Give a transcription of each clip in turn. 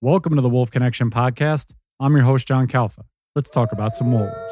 Welcome to the Wolf Connection podcast. I'm your host, John Kalfa. Let's talk about some wolves.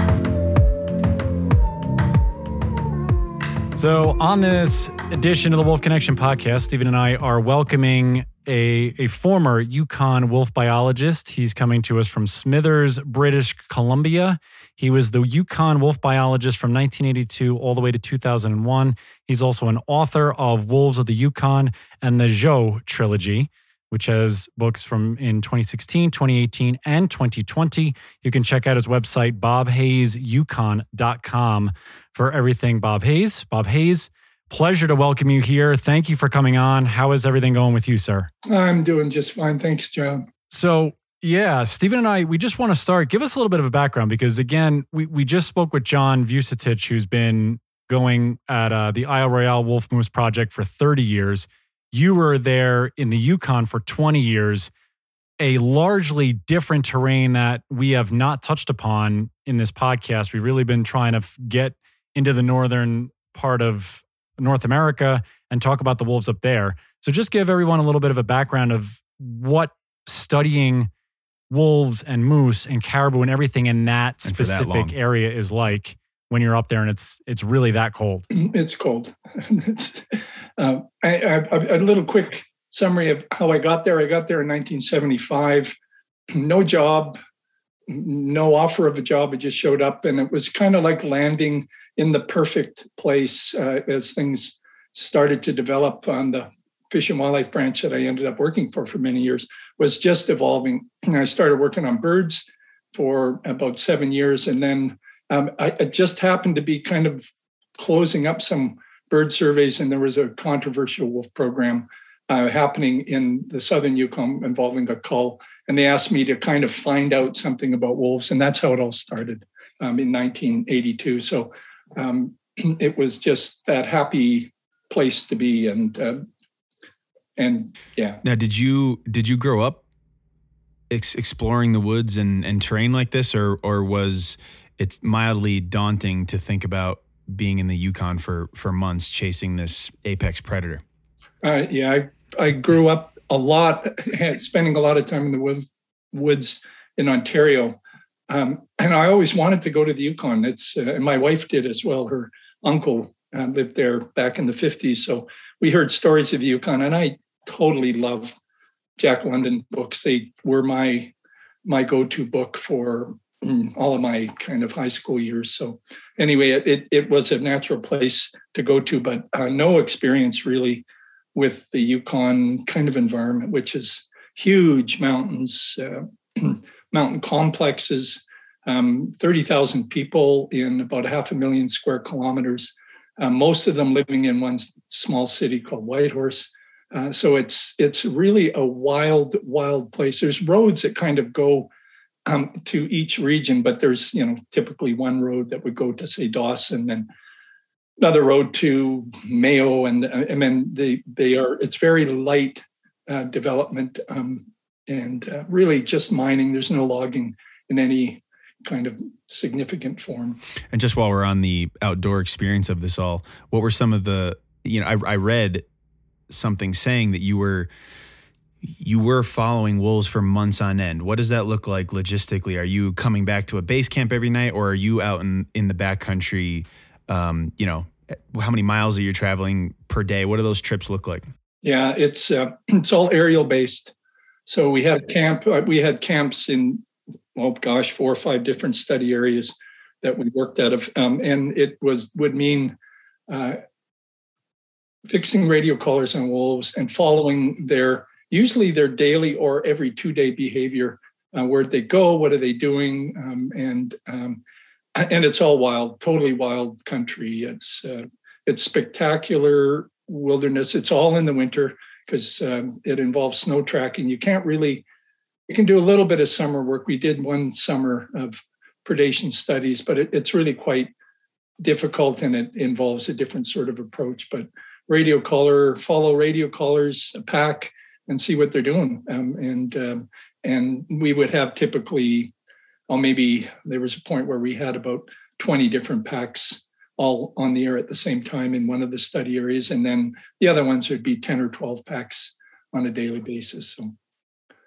So on this edition of the Wolf Connection podcast, Stephen and I are welcoming a former Yukon wolf biologist. He's coming to us from Smithers, British Columbia. He was the Yukon wolf biologist from 1982 all the way to 2001. He's also an author of Wolves of the Yukon and the Zhou trilogy, which has books from in 2016, 2018, and 2020. You can check out his website, bobhayesyukon.com, for everything Bob Hayes. Bob Hayes, pleasure to welcome you here. Thank you for coming on. How is everything going with you, sir? I'm doing just fine. Thanks, John. So, Stephen and I, we just want to start. Give us a little bit of a background because, again, we just spoke with John Vucetich, who's been going at the Isle Royale Wolf Moose Project for 30 years. You were there in the Yukon for 20 years, a largely different terrain that we have not touched upon in this podcast. We've really been trying to get into the northern part of North America and talk about the wolves up there. So just give everyone a little bit of a background of what studying wolves and moose and caribou and everything in that specific area is like when you're up there and it's really that cold. It's cold. A little quick summary of how I got there. I got there in 1975. No job, no offer of a job. I just showed up, and it was kind of like landing in the perfect place as things started to develop on the Fish and Wildlife branch that I ended up working for many years, was just evolving. And I started working on birds for about 7 years. And then I just happened to be kind of closing up some bird surveys, and there was a controversial wolf program happening in the southern Yukon involving the cull. And they asked me to kind of find out something about wolves. And that's how it all started in 1982. So it was just that happy place to be. And yeah. Now, did you grow up exploring the woods and terrain like this, or was it mildly daunting to think about being in the Yukon for months chasing this apex predator? I grew up a lot, spending a lot of time in the woods in Ontario. And I always wanted to go to the Yukon. And my wife did as well. Her uncle lived there back in the 50s. So we heard stories of the Yukon, and I totally love Jack London books. They were my go-to book for all of my kind of high school years. So anyway, it was a natural place to go to, but no experience really with the Yukon kind of environment, which is huge mountains, mountain complexes, 30,000 people in about 500,000 square kilometers, most of them living in one small city called Whitehorse. So it's really a wild place. There's roads that kind of go to each region, but there's typically one road that would go to, say, Dawson, and another road to Mayo, and it's very light development and really just mining. There's no logging in any kind of significant form. And just while we're on the outdoor experience of this all, what were some of the I read something saying that you were following wolves for months on end. What does that look like logistically? Are you coming back to a base camp every night, or are you out in the backcountry? How many miles are you traveling per day? What do those trips look like? Yeah, it's all aerial based. So we had camps in 4 or 5 different study areas that we worked out of, and it would mean fixing radio collars on wolves and following usually their daily or every 2-day behavior. Where'd they go? What are they doing? And it's all wild, totally wild country. It's spectacular wilderness. It's all in the winter because it involves snow tracking. You can do a little bit of summer work. We did one summer of predation studies, but it's really quite difficult, and it involves a different sort of approach. But follow radio collars, a pack, and see what they're doing. And we would have typically, maybe there was a point where we had about 20 different packs all on the air at the same time in one of the study areas. And then the other ones would be 10 or 12 packs on a daily basis.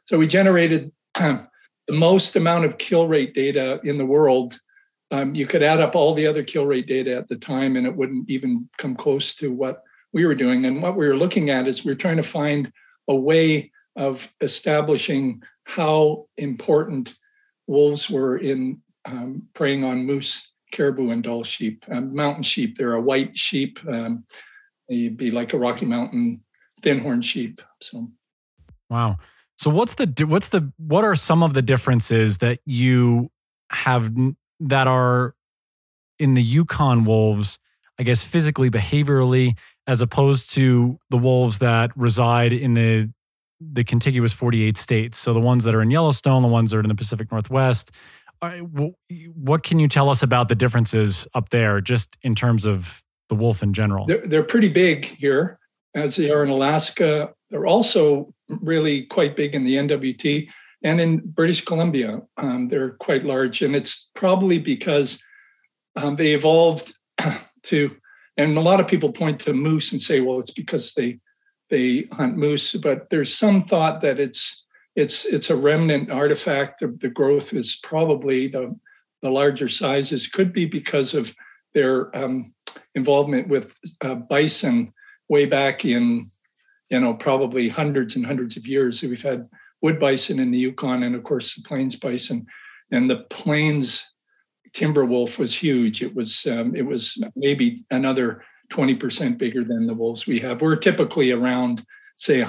So we generated the most amount of kill rate data in the world. You could add up all the other kill rate data at the time, and it wouldn't even come close to what we were doing. And what we were looking at is we're trying to find a way of establishing how important wolves were in preying on moose, caribou, and Dall sheep. Mountain sheep, they're a white sheep. They'd be like a Rocky Mountain thin-horn sheep. So, wow. So what are some of the differences that you have that are in the Yukon wolves, I guess physically, behaviorally, as opposed to the wolves that reside in the contiguous 48 states? So the ones that are in Yellowstone, the ones that are in the Pacific Northwest. What can you tell us about the differences up there, just in terms of the wolf in general? They're pretty big here, as they are in Alaska. They're also really quite big in the NWT and in British Columbia. They're quite large, and it's probably because they evolved to. And a lot of people point to moose and say, well, it's because they hunt moose, but there's some thought that it's a remnant artifact. The growth is probably the larger sizes could be because of their involvement with bison way back in, probably hundreds and hundreds of years. We've had wood bison in the Yukon and, of course, the plains bison. And the plains timber wolf was huge. It was maybe another 20% bigger than the wolves we have. We're typically around, say,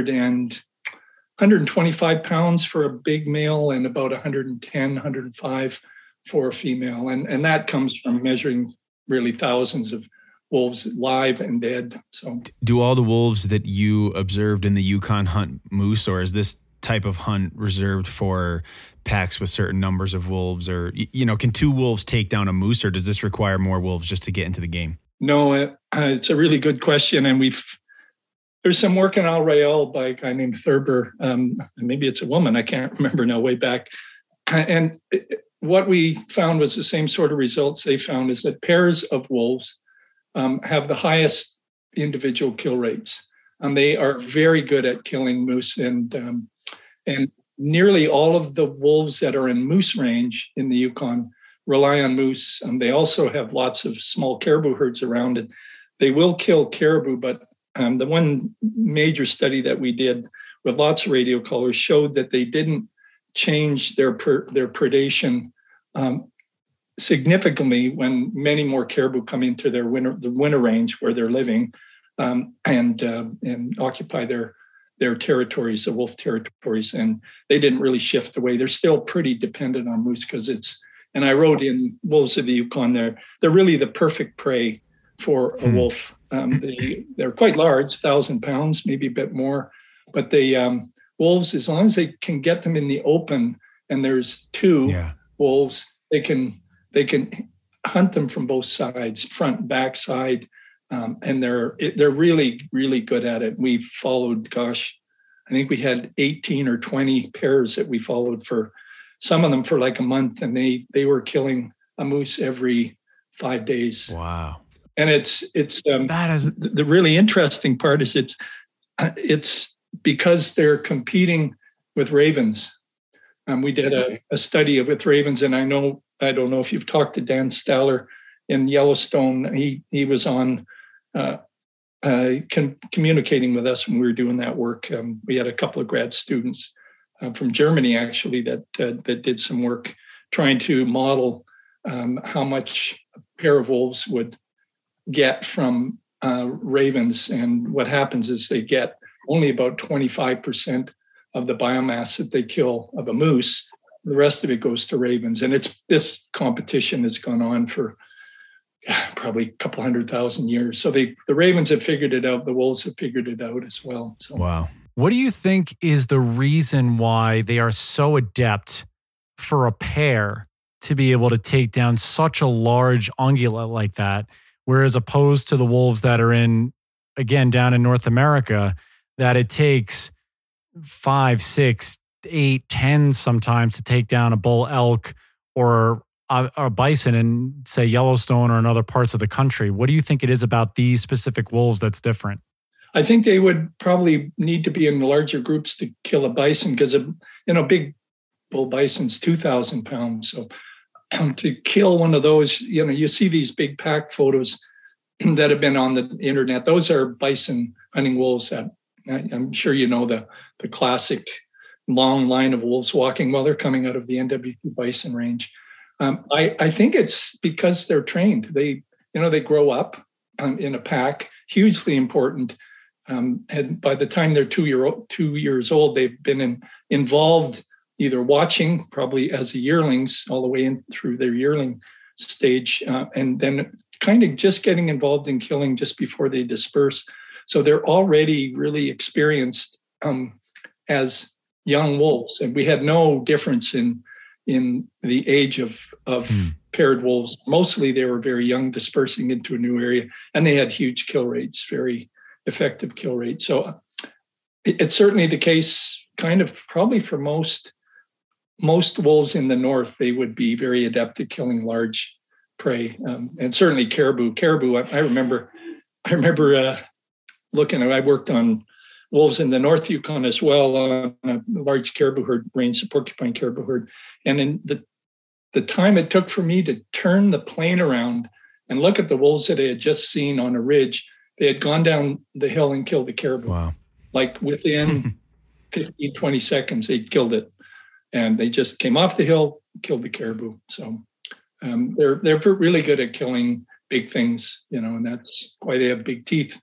125 pounds for a big male and about 110, 105 for a female. And that comes from measuring really thousands of wolves live and dead. So, do all the wolves that you observed in the Yukon hunt moose, or is this type of hunt reserved for packs with certain numbers of wolves? Or, can two wolves take down a moose, or does this require more wolves just to get into the game? No, it's a really good question. And there's some work in Isle Royale by a guy named Thurber. Maybe it's a woman, I can't remember now, way back. And what we found was the same sort of results they found, is that pairs of wolves have the highest individual kill rates. They are very good at killing moose, and nearly all of the wolves that are in moose range in the Yukon rely on moose. They also have lots of small caribou herds around it. They will kill caribou, but the one major study that we did with lots of radio collars showed that they didn't change their predation significantly when many more caribou come into the winter range where they're living and occupy their territories, the wolf territories, and they didn't really shift away. They're still pretty dependent on moose because and I wrote in Wolves of the Yukon, they're really the perfect prey for a wolf. They're quite large, 1,000 pounds, maybe a bit more, but wolves, as long as they can get them in the open and there's two wolves, they can hunt them from both sides, front, back side. And they're really, really good at it. We followed, I think we had 18 or 20 pairs that we followed for some of them for like a month, and they were killing a moose every 5 days. Wow. And it's that is the really interesting part is it's because they're competing with ravens. We did a study with ravens, and I don't know if you've talked to Dan Staller in Yellowstone. He was on communicating with us when we were doing that work. We had a couple of grad students from Germany, actually, that did some work trying to model how much a pair of wolves would get from ravens. And what happens is they get only about 25% of the biomass that they kill of a moose. The rest of it goes to ravens. And this competition has gone on for probably a couple 100,000 years. So the ravens have figured it out. The wolves have figured it out as well. So. Wow. What do you think is the reason why they are so adept for a pair to be able to take down such a large ungulate like that, whereas opposed to the wolves that are down in North America, that it takes 5, 6, 8, 10 sometimes to take down a bull elk or a bison in, say, Yellowstone or in other parts of the country? What do you think it is about these specific wolves that's different? I think they would probably need to be in larger groups to kill a bison because big bull bison's 2,000 pounds. So to kill one of those, you see these big pack photos that have been on the internet. Those are bison hunting wolves that I'm sure the classic long line of wolves walking while they're coming out of the NWT bison range. I think it's because they're trained. They grow up in a pack, hugely important. And by the time they're 2 years old, they've been involved either watching, probably as yearlings, all the way in through their yearling stage, and then kind of just getting involved in killing just before they disperse. So they're already really experienced as young wolves, and we had no difference in the age of paired wolves. Mostly they were very young, dispersing into a new area, and they had huge kill rates, very effective kill rates. So it's certainly the case, kind of probably for most wolves in the north. They would be very adept at killing large prey, and certainly caribou. I remember looking at. I worked on wolves in the North Yukon as well, on a large caribou herd range, the porcupine caribou herd. And in the time it took for me to turn the plane around and look at the wolves that I had just seen on a ridge, they had gone down the hill and killed the caribou. Wow. Like within 15, 20 seconds, they killed it. And they just came off the hill, killed the caribou. So they're really good at killing big things, and that's why they have big teeth.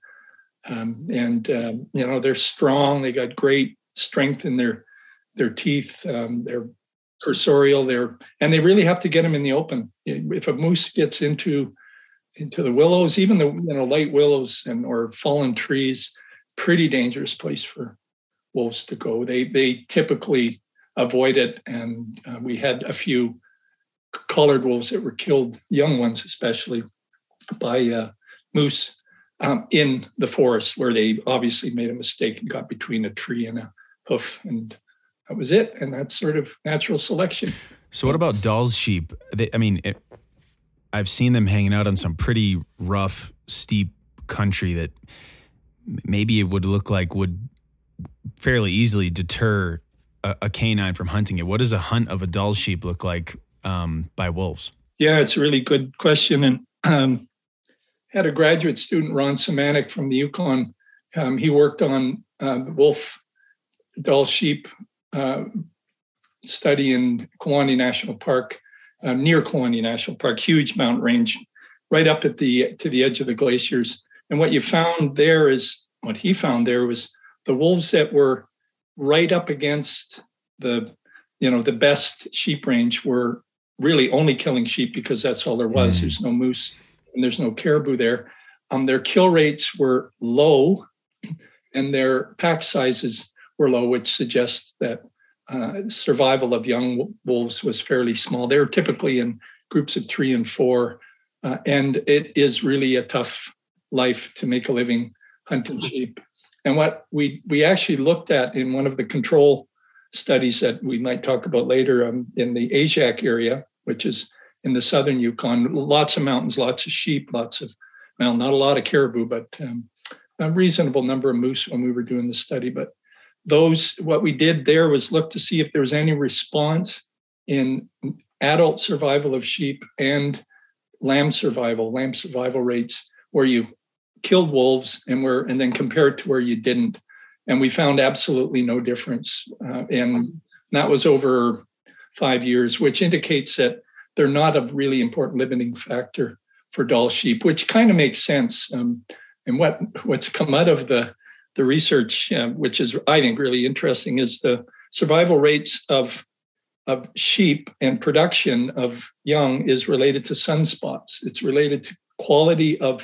They're strong. They got great strength in their teeth. They're cursorial. And they really have to get them in the open. If a moose gets into the willows, even the light willows or fallen trees, pretty dangerous place for wolves to go. They typically avoid it, and we had a few collared wolves that were killed, young ones especially, by moose in the forest, where they obviously made a mistake and got between a tree and a hoof, and that was it. And that's sort of natural selection. So what about Dall's sheep? I've seen them hanging out on some pretty rough, steep country that maybe it would look like would fairly easily deter a canine from hunting it. What does a hunt of a Dall sheep look like by wolves? Yeah, it's a really good question. And had a graduate student, Ron Semanek from the Yukon. He worked on wolf Dall sheep study in Kluane National Park, near Kluane National Park, huge mountain range, right up to the edge of the glaciers. And what he found there was the wolves that were right up against the best sheep range were really only killing sheep because that's all there was. There's no moose and there's no caribou there. Their kill rates were low and their pack sizes were low, which suggests that survival of young wolves was fairly small. They were typically in groups of 3 and 4, and it is really a tough life to make a living hunting sheep. And what we actually looked at in one of the control studies that we might talk about later in the Ajac area, which is in the southern Yukon, lots of mountains, lots of sheep, not a lot of caribou, but a reasonable number of moose when we were doing the study. But what we did there was look to see if there was any response in adult survival of sheep and lamb survival rates where you killed wolves and then compared to where you didn't. And we found absolutely no difference. And that was over 5 years, which indicates that they're not a really important limiting factor for Dall sheep, which kind of makes sense. And what's come out of the research, which is, I think, really interesting, is the survival rates of sheep and production of young is related to sunspots. It's related to quality of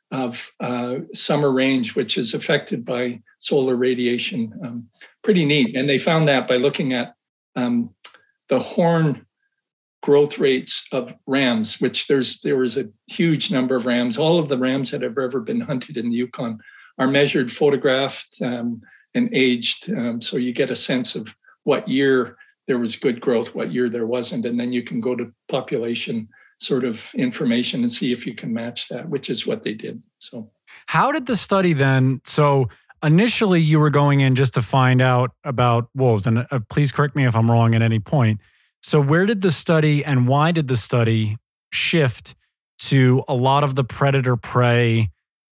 summer range, which is affected by solar radiation. Pretty neat. And they found that by looking at the horn growth rates of rams, which there was a huge number of rams. All of the rams that have ever been hunted in the Yukon are measured, photographed, and aged. So you get a sense of what year there was good growth, what year there wasn't. And then you can go to population sort of information and see if you can match that, which is what they did. So, How did the study then, so initially you were going in just to find out about wolves, and please correct me if I'm wrong at any point. So where did the study and why did the study shift to a lot of the predator-prey,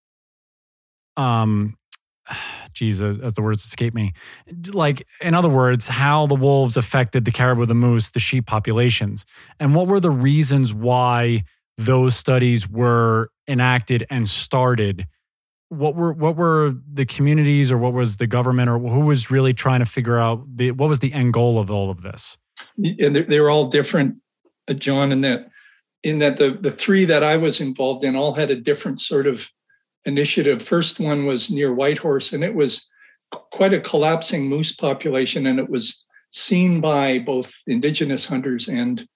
geez, as the words escape me. Like, in other words, how the wolves affected the caribou, the moose, the sheep populations. And what were the reasons why those studies were enacted and started? What were the communities, or what was the government, or who was really trying to figure out what was the end goal of all of this? And they're all different, John, in that the three that I was involved in all had a different sort of initiative. First one was near Whitehorse, and it was quite a collapsing moose population, and it was seen by both Indigenous hunters and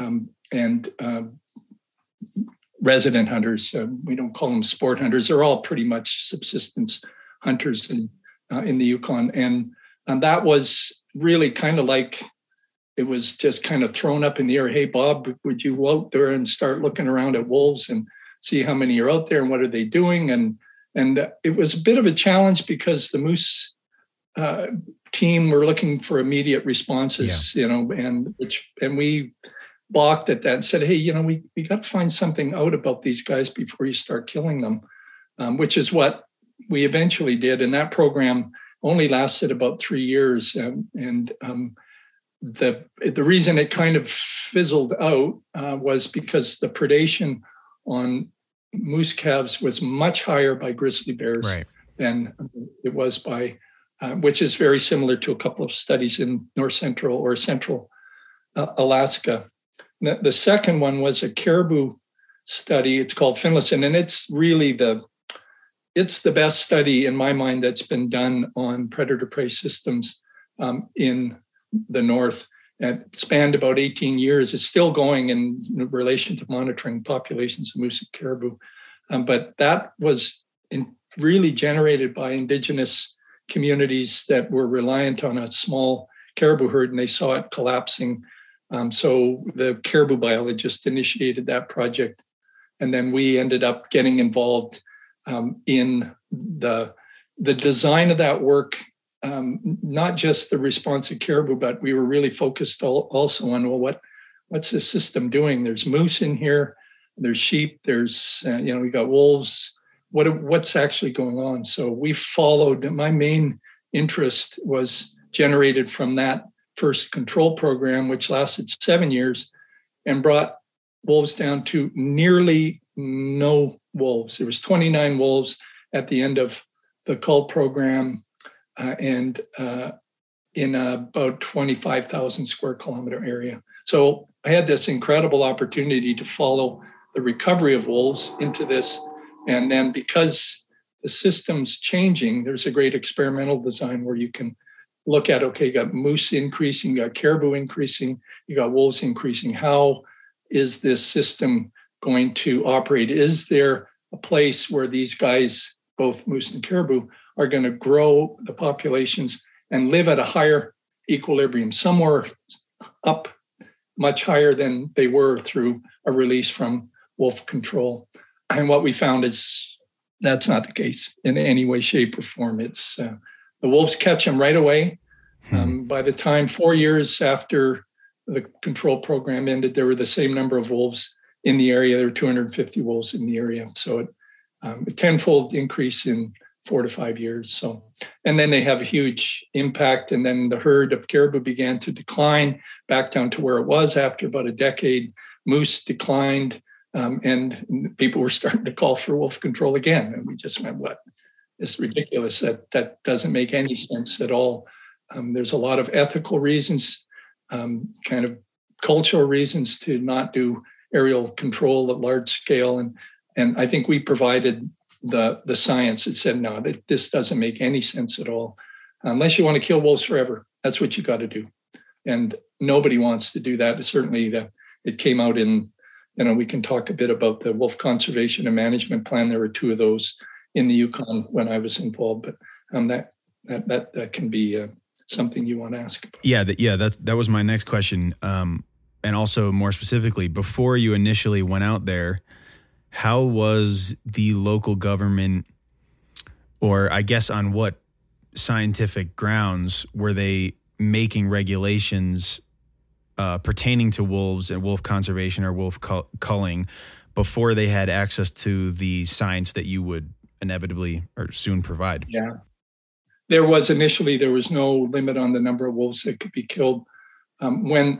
resident hunters. We don't call them sport hunters. They're all pretty much subsistence hunters in the Yukon, and that was really kind of like, it was just kind of thrown up in the air. Hey, Bob, would you go out there and start looking around at wolves and see how many are out there and what are they doing? And it was a bit of a challenge because the moose team were looking for immediate responses, and we balked at that and said, hey, we got to find something out about these guys before you start killing them, which is what we eventually did. And that program only lasted about 3 years. The reason it kind of fizzled out was because the predation on moose calves was much higher by grizzly bears than it was by, which is very similar to a couple of studies in north central or central Alaska. The second one was a caribou study. It's called Finlayson, and it's really it's the best study in my mind that's been done on predator-prey systems in the north. It spanned about 18 years. It's still going in relation to monitoring populations of moose and caribou. But that was really generated by Indigenous communities that were reliant on a small caribou herd, and they saw it collapsing. So the caribou biologist initiated that project. And then we ended up getting involved in the design of that work. Not just the response of caribou, but we were really focused also on, what's the system doing? There's moose in here, there's sheep, there's, we got wolves. What's actually going on? So we followed. My main interest was generated from that first control program, which lasted 7 years and brought wolves down to nearly no wolves. There was 29 wolves at the end of the cull program. And in about 25,000 square kilometer area. So I had this incredible opportunity to follow the recovery of wolves into this. And then because the system's changing, there's a great experimental design where you can look at, okay, you got moose increasing, you got caribou increasing, you got wolves increasing. How is this system going to operate? Is there a place where these guys, both moose and caribou, are going to grow the populations and live at a higher equilibrium, somewhere up much higher than they were through a release from wolf control? And what we found is that's not the case in any way, shape, or form. It's the wolves catch them right away. By the time 4 years after the control program ended, there were the same number of wolves in the area. There were 250 wolves in the area. So a tenfold increase in 4 to 5 years. So, and then they have a huge impact. And then the herd of caribou began to decline back down to where it was after about a decade. Moose declined, and people were starting to call for wolf control again. And we just went, what? It's ridiculous. That doesn't make any sense at all. There's a lot of ethical reasons, kind of cultural reasons to not do aerial control at large scale. And I think we provided the science that said, no, this doesn't make any sense at all. Unless you want to kill wolves forever, that's what you got to do. And nobody wants to do that. Certainly it came out in, we can talk a bit about the Wolf Conservation and Management Plan. There were 2 of those in the Yukon when I was involved, but that can be something you want to ask about. That was my next question. And also more specifically, before you initially went out there, how was the local government or I guess on what scientific grounds were they making regulations pertaining to wolves and wolf conservation or wolf culling before they had access to the science that you would inevitably or soon provide? Yeah. There was no limit on the number of wolves that could be killed. In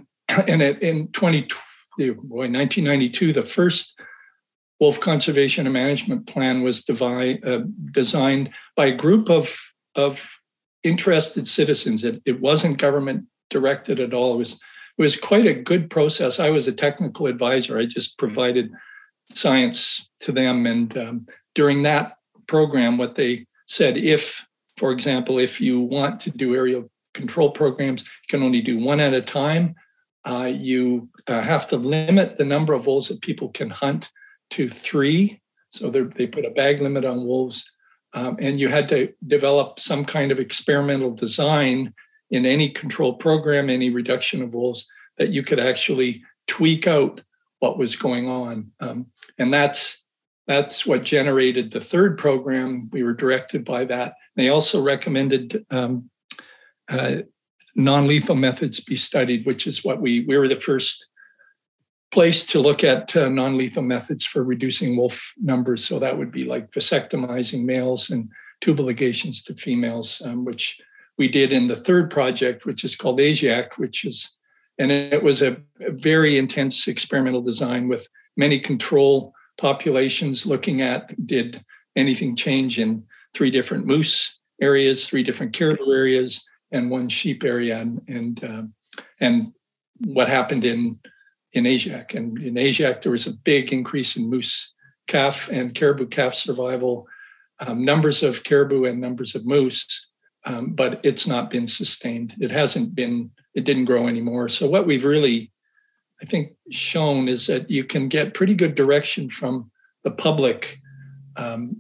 1992, the first wolf conservation and management plan was designed by a group of interested citizens. It wasn't government directed at all. It was quite a good process. I was a technical advisor. I just provided science to them. And during that program, what they said, for example, if you want to do area control programs, you can only do one at a time. You have to limit the number of wolves that people can hunt to 3. So they put a bag limit on wolves. And you had to develop some kind of experimental design in any control program, any reduction of wolves, that you could actually tweak out what was going on. And that's what generated the third program. We were directed by that. They also recommended non-lethal methods be studied, which is what we were the first place to look at non-lethal methods for reducing wolf numbers. So that would be like vasectomizing males and tubal ligations to females, which we did in the third project, which is called ASIAC, and it was a very intense experimental design with many control populations looking at, did anything change in 3 different moose areas, 3 different caribou areas, and 1 sheep area, and what happened in ASIAC. And in ASIAC, there was a big increase in moose calf and caribou calf survival, numbers of caribou and numbers of moose, but it's not been sustained. It didn't grow anymore. So what we've really, I think, shown is that you can get pretty good direction from the public. And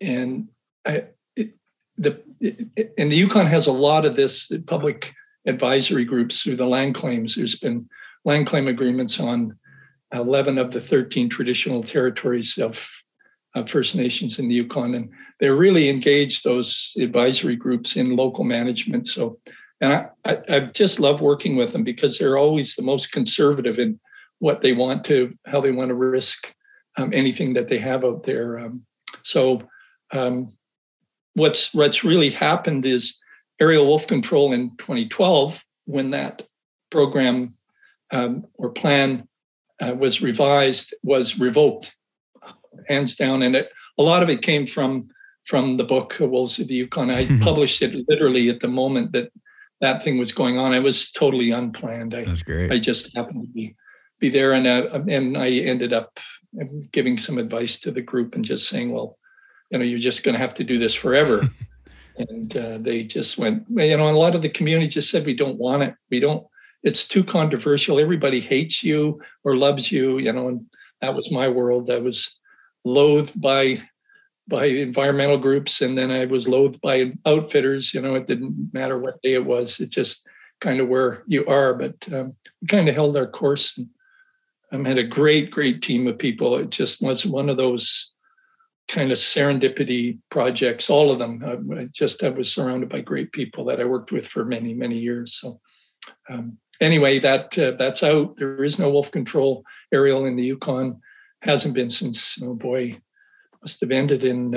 the Yukon has a lot of this, the public advisory groups through the land claims. There's been land claim agreements on 11 of the 13 traditional territories of First Nations in the Yukon. And they're really engaged, those advisory groups, in local management. So, and I've just loved working with them because they're always the most conservative in how they want to risk anything that they have out there. What's really happened is aerial wolf control in 2012, when that program or plan was revised, was revoked, hands down. And a lot of it came from the book Wolves of the Yukon. I published it literally at the moment that thing was going on. It was totally unplanned. That's great. I just happened to be there, and I ended up giving some advice to the group and just saying, well, you're just going to have to do this forever. And they just went, a lot of the community just said, we don't want it. It's too controversial. Everybody hates you or loves you, and that was my world. I was loathed by environmental groups, and then I was loathed by outfitters. It didn't matter what day it was. It just kind of where you are. But we kind of held our course, and had a great, great team of people. It just was one of those kind of serendipity projects, all of them. I was surrounded by great people that I worked with for many, many years. So anyway, that's out. There is no wolf control aerial in the Yukon. Hasn't been since, must have ended in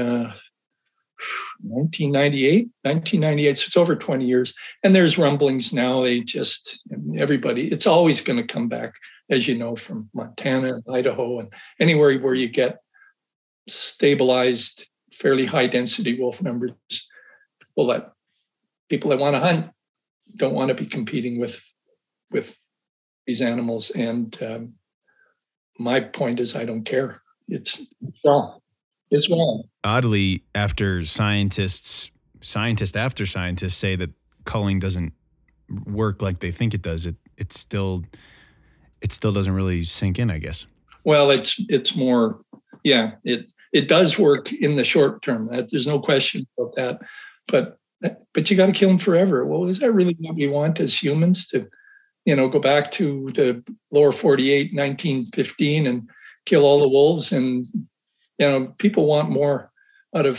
1998. So it's over 20 years. And there's rumblings now. Everybody, it's always going to come back, as you know, from Montana and Idaho and anywhere where you get stabilized, fairly high density wolf numbers. People that want to hunt don't want to be competing with these animals. And my point is, I don't care. It's wrong. It's wrong. Oddly, after scientists after scientists say that culling doesn't work like they think it does, it still doesn't really sink in, I guess. Well, it's more, yeah, it does work in the short term. There's no question about that. But you got to kill them forever. Well, is that really what we want as humans, to, go back to the lower 48, 1915 and kill all the wolves? And, people want more out of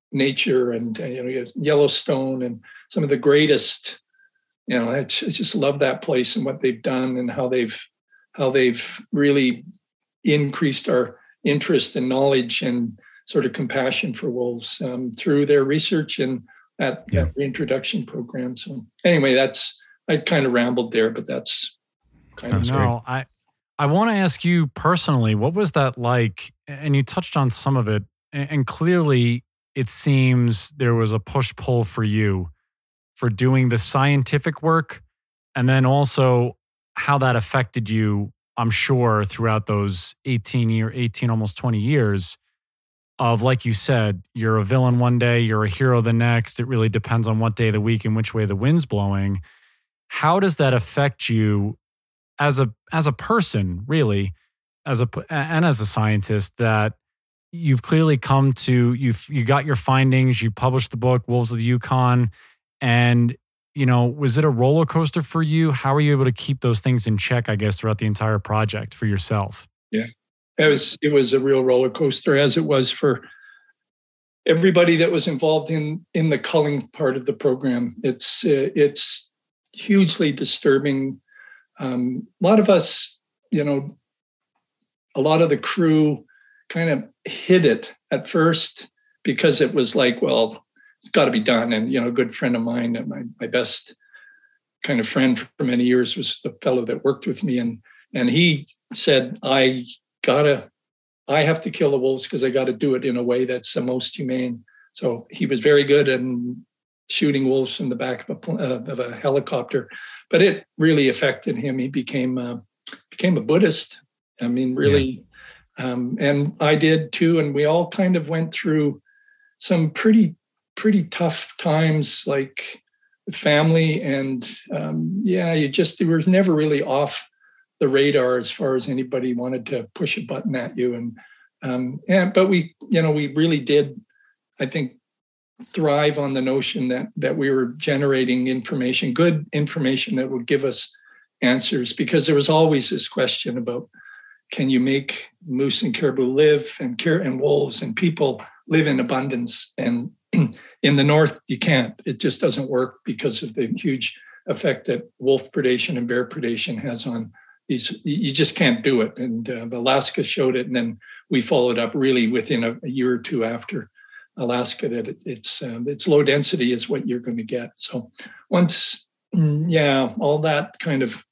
nature, and you have Yellowstone and some of the greatest. I just love that place and what they've done and how they've really increased our interest and knowledge and sort of compassion for wolves through their research and that reintroduction program. So anyway, I kind of rambled there, but that's kind of great. I want to ask you personally, what was that like? And you touched on some of it, and clearly it seems there was a push-pull for you for doing the scientific work, and then also how that affected you, I'm sure, throughout those 18, almost 20 years of, like you said, you're a villain one day, you're a hero the next. It really depends on what day of the week and which way the wind's blowing. How does that affect you as a person, really, and as a scientist, that you've clearly come to, you got your findings, you published the book, Wolves of the Yukon, and, was it a roller coaster for you? How were you able to keep those things in check, I guess, throughout the entire project for yourself? Yeah, it was a real roller coaster, as it was for everybody that was involved in the culling part of the program. It's hugely disturbing. A lot of us, a lot of the crew kind of hid it at first because it was like, well, it's got to be done. And, a good friend of mine, and my best kind of friend for many years, was the fellow that worked with me. And he said, I have to kill the wolves because I got to do it in a way that's the most humane. So he was very good at shooting wolves from the back of a helicopter, but it really affected him. He became a Buddhist. I mean, really, and I did too. And we all kind of went through some pretty tough times, like with family, and you were never really off the radar as far as anybody wanted to push a button at you. But we really did, I think, thrive on the notion that we were generating information, good information that would give us answers, because there was always this question about, can you make moose and caribou live, and wolves and people live in abundance? And in the North, you can't. It just doesn't work because of the huge effect that wolf predation and bear predation has on these. You just can't do it. And Alaska showed it, and then we followed up really within a year or two after Alaska that it's low density is what you're going to get. So once, all that kind of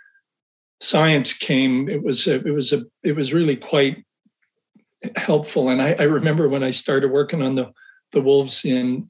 science came, it was really quite helpful. And I remember when I started working on the wolves in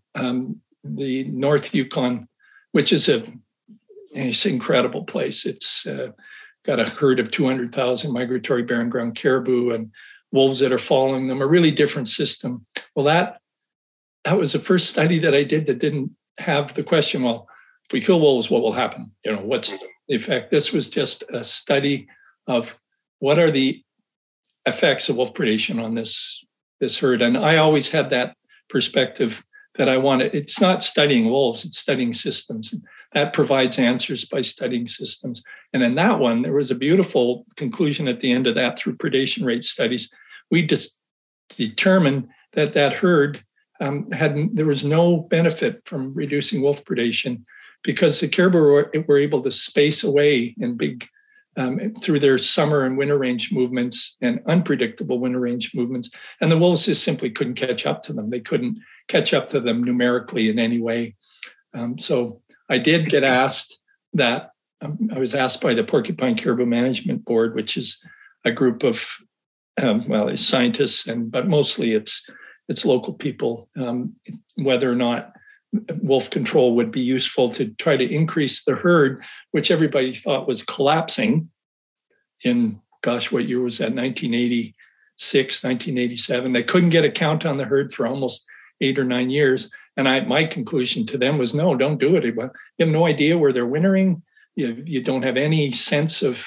the North Yukon, which is it's an incredible place. It's got a herd of 200,000 migratory barren ground caribou and wolves that are following them, a really different system. Well, that was the first study that I did that didn't have the question, well, if we kill wolves, what will happen? What's the effect? This was just a study of what are the effects of wolf predation on this herd. And I always had that perspective that I wanted. It's not studying wolves, it's studying systems. And that provides answers by studying systems. And in that one, there was a beautiful conclusion at the end of that through predation rate studies. We just determined that herd there was no benefit from reducing wolf predation because the caribou were able to space away in big through their summer and winter range movements and unpredictable winter range movements. And the wolves just simply couldn't catch up to them. They couldn't catch up to them numerically in any way. So I did get asked that. I was asked by the Porcupine Caribou Management Board, which is a group of it's scientists, but mostly it's local people, whether or not wolf control would be useful to try to increase the herd, which everybody thought was collapsing in, what year was that? 1986, 1987. They couldn't get a count on the herd for almost 8 or 9 years. And my conclusion to them was, no, don't do it. You have no idea where they're wintering. You don't have any sense of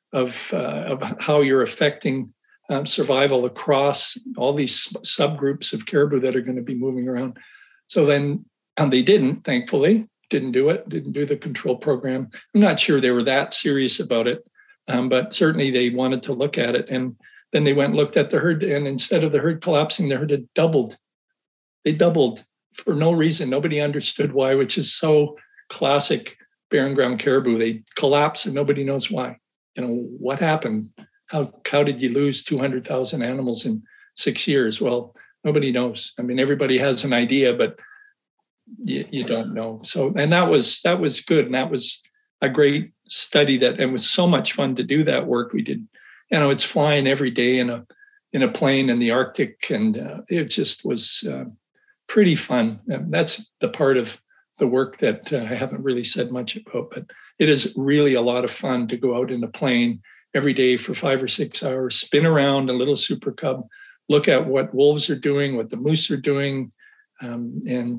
how you're affecting survival across all these subgroups of caribou that are going to be moving around. So then, and they thankfully, didn't do the control program. I'm not sure they were that serious about it, but certainly they wanted to look at it. And then they went and looked at the herd, and instead of the herd collapsing, the herd had doubled. They doubled for no reason. Nobody understood why, which is so classic barren ground caribou. They collapse and nobody knows why. What happened? How did you lose 200,000 animals in 6 years? Well, nobody knows. I mean, everybody has an idea, but you don't know. So, and that was good. And that was a great study it was so much fun to do that work we did. It's flying every day in a plane in the Arctic. And it just was pretty fun. And that's the part of the work that I haven't really said much about, but it is really a lot of fun to go out in a plane every day for 5 or 6 hours, spin around a little Super Cub, look at what wolves are doing, what the moose are doing, and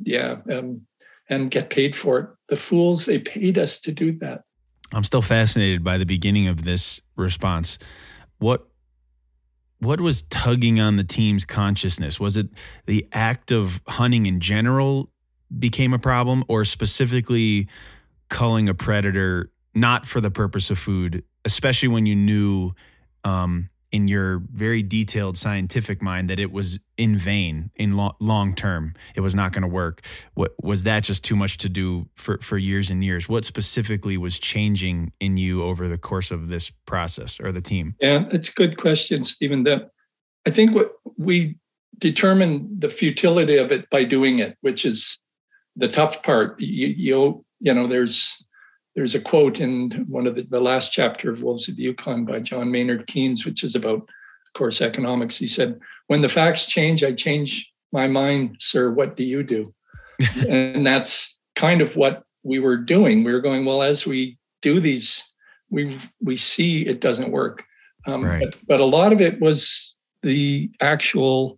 get paid for it. The fools, they paid us to do that. I'm still fascinated by the beginning of this response. What was tugging on the team's consciousness? Was it the act of hunting in general became a problem, or specifically culling a predator not for the purpose of food, especially when you knew in your very detailed scientific mind that it was in vain in long term? It was not going to work. What was that just too much to do for years and years? What specifically was changing in you over the course of this process, or the team? Yeah, it's a good question, Stephen. I think what we determined the futility of it by doing it, which is the tough part. There's a quote in one of the last chapter of Wolves of the Yukon by John Maynard Keynes, which is about, of course, economics. He said, "When the facts change, I change my mind, sir. What do you do?" And that's kind of what we were doing. We were going, well, as we do these, we see it doesn't work. Right. But a lot of it was the actual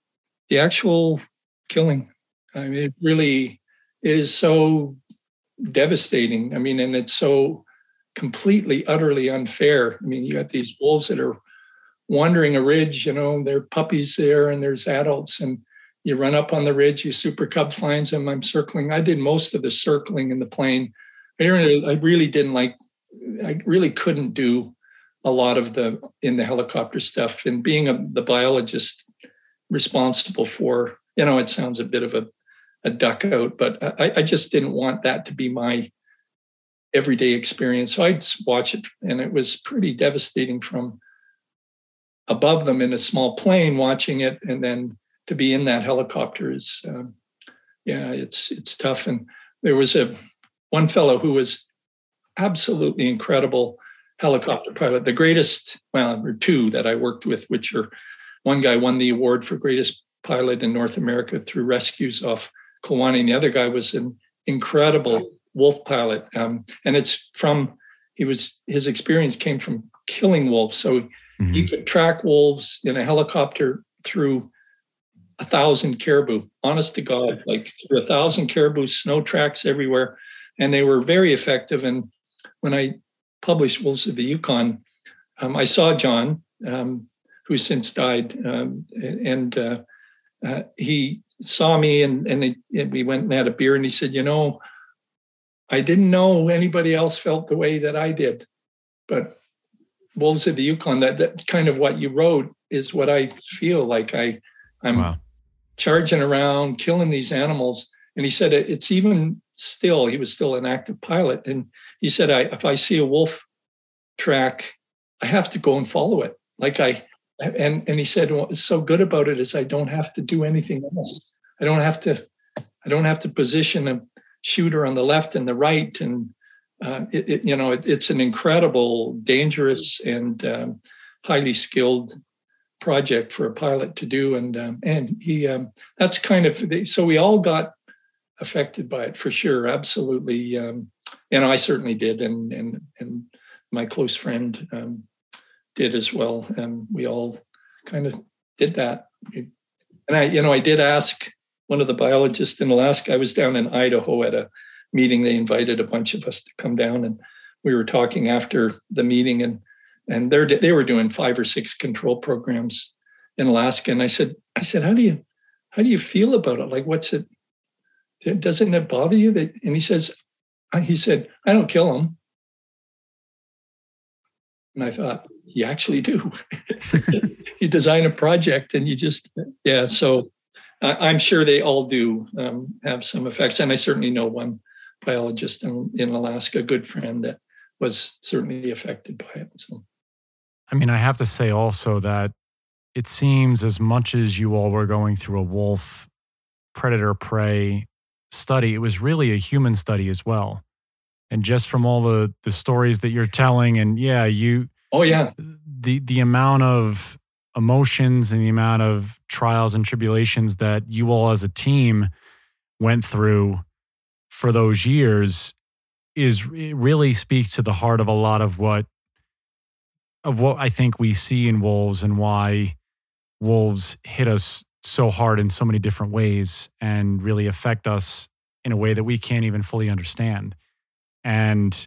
killing. I mean, it really is so devastating. I mean, and it's so completely, utterly unfair. I mean, you got these wolves that are wandering a ridge, there are puppies there and there's adults, and you run up on the ridge, your Super Cub finds them. I'm circling. I did most of the circling in the plane. I really couldn't do a lot of in the helicopter stuff. And being the biologist responsible for, it sounds a bit of a duck out, but I just didn't want that to be my everyday experience. So I'd watch it, and it was pretty devastating from above them in a small plane watching it, and then to be in that helicopter is, it's tough. And there was one fellow who was absolutely incredible helicopter pilot, the greatest, or two that I worked with, which are, one guy won the award for greatest pilot in North America through rescues off Kluane, and the other guy was an incredible wolf pilot. And his experience came from killing wolves. So he could track wolves in a helicopter through 1,000 caribou, honest to God, like through 1,000 caribou, snow tracks everywhere. And they were very effective. And when I published Wolves of the Yukon, I saw John, who since died, and he saw me, and we went and had a beer, and he said, I didn't know anybody else felt the way that I did, but Wolves of the Yukon, that kind of what you wrote is what I feel like. I'm charging around, killing these animals. And he said, it's even still, he was still an active pilot. And he said, if I see a wolf track, I have to go and follow it. And he said, what's so good about it is I don't have to do anything else. I don't have to position a shooter on the left and the right. And it's an incredible, dangerous, and highly skilled project for a pilot to do. And he that's kind of, so we all got affected by it for sure. Absolutely. And I certainly did. And my close friend did as well. And we all kind of did that. And I did ask one of the biologists in Alaska. I was down in Idaho at a meeting. They invited a bunch of us to come down, and we were talking after the meeting, and they were doing 5 or 6 control programs in Alaska. And I said, how do you feel about it? Like, what's it? Doesn't it bother you? And he said, I don't kill them. And I thought, you actually do. You design a project and you just, So I'm sure they all do have some effects. And I certainly know one biologist in Alaska, a good friend, that was certainly affected by it. So, I mean, I have to say also that it seems as much as you all were going through a wolf predator-prey study, it was really a human study as well. And just from all the stories that you're telling, and the amount of emotions and the amount of trials and tribulations that you all as a team went through for those years it really speaks to the heart of a lot of what I think we see in wolves, and why wolves hit us so hard in so many different ways and really affect us in a way that we can't even fully understand. And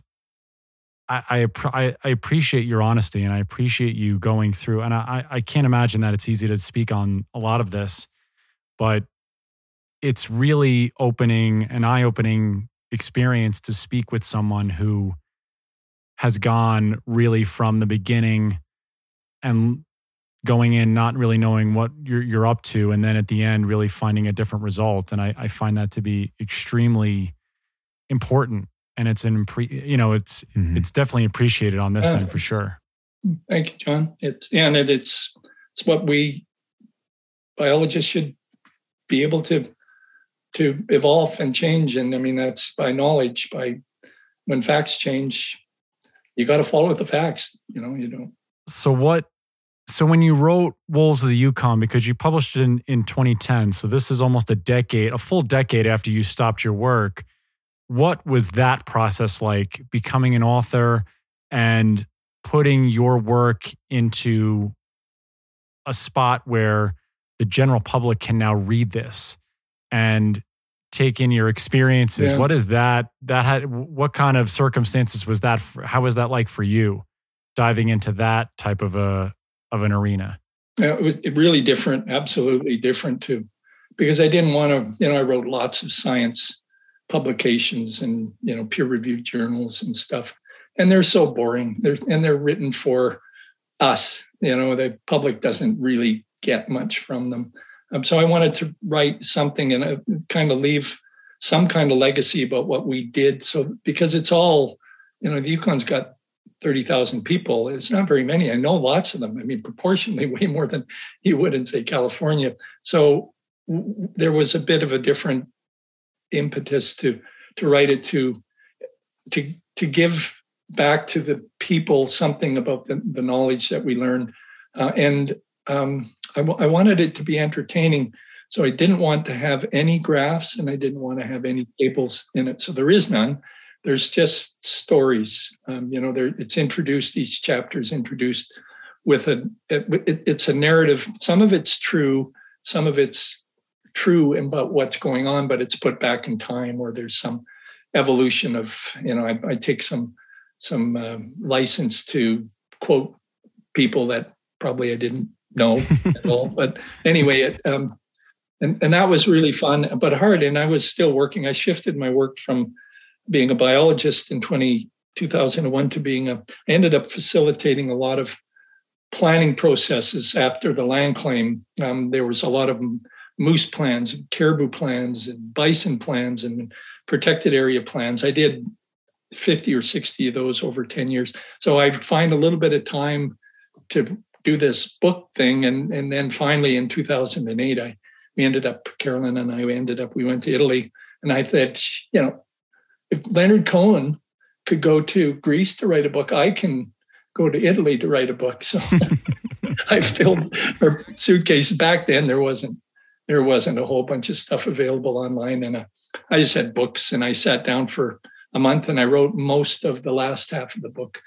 I appreciate your honesty, and I appreciate you going through, and I can't imagine that it's easy to speak on a lot of this, but it's really an eye-opening experience to speak with someone who has gone really from the beginning and going in not really knowing what you're up to, and then at the end really finding a different result. And I find that to be extremely important, and it's it's definitely appreciated on this end for sure. Thank you, John. It's what we biologists should be able to evolve and change. And I mean, that's by knowledge. When facts change, you got to follow the facts. You don't. So when you wrote Wolves of the Yukon, because you published it in 2010, so this is almost a full decade after you stopped your work, what was that process like, becoming an author and putting your work into a spot where the general public can now read this and take in your experiences? Yeah. What is that what kind of circumstances was that? How was that like for you, diving into that type of an arena? Yeah, it was really different, absolutely different too, because I didn't want to, I wrote lots of science publications and, peer-reviewed journals and stuff, and they're so boring. They're written for us. The public doesn't really get much from them. So I wanted to write something and kind of leave some kind of legacy about what we did. So because it's all, the Yukon's got 30,000 people. It's not very many. I know lots of them. I mean, proportionally way more than you would in, say, California. So there was a bit of a different impetus to write it, to give back to the people something about the knowledge that we learned. I wanted it to be entertaining. So I didn't want to have any graphs, and I didn't want to have any tables in it. So there is none. There's just stories. It's introduced. Each chapter is introduced with it's a narrative. Some of it's true. Some of it's true about what's going on, but it's put back in time, or there's some evolution of. I take some license to quote people that probably I didn't know at all. But anyway, and that was really fun, but hard. And I was still working. I shifted my work from being a biologist in 2001 to I ended up facilitating a lot of planning processes after the land claim. There was a lot of moose plans, and caribou plans, and bison plans, and protected area plans. I did 50 or 60 of those over 10 years. So I find a little bit of time to do this book thing. And then finally in 2008, Carolyn and I we went to Italy, and I thought, if Leonard Cohen could go to Greece to write a book, I can go to Italy to write a book. So I filled our suitcase. Back then there wasn't a whole bunch of stuff available online. And I just had books, and I sat down for a month and I wrote most of the last half of the book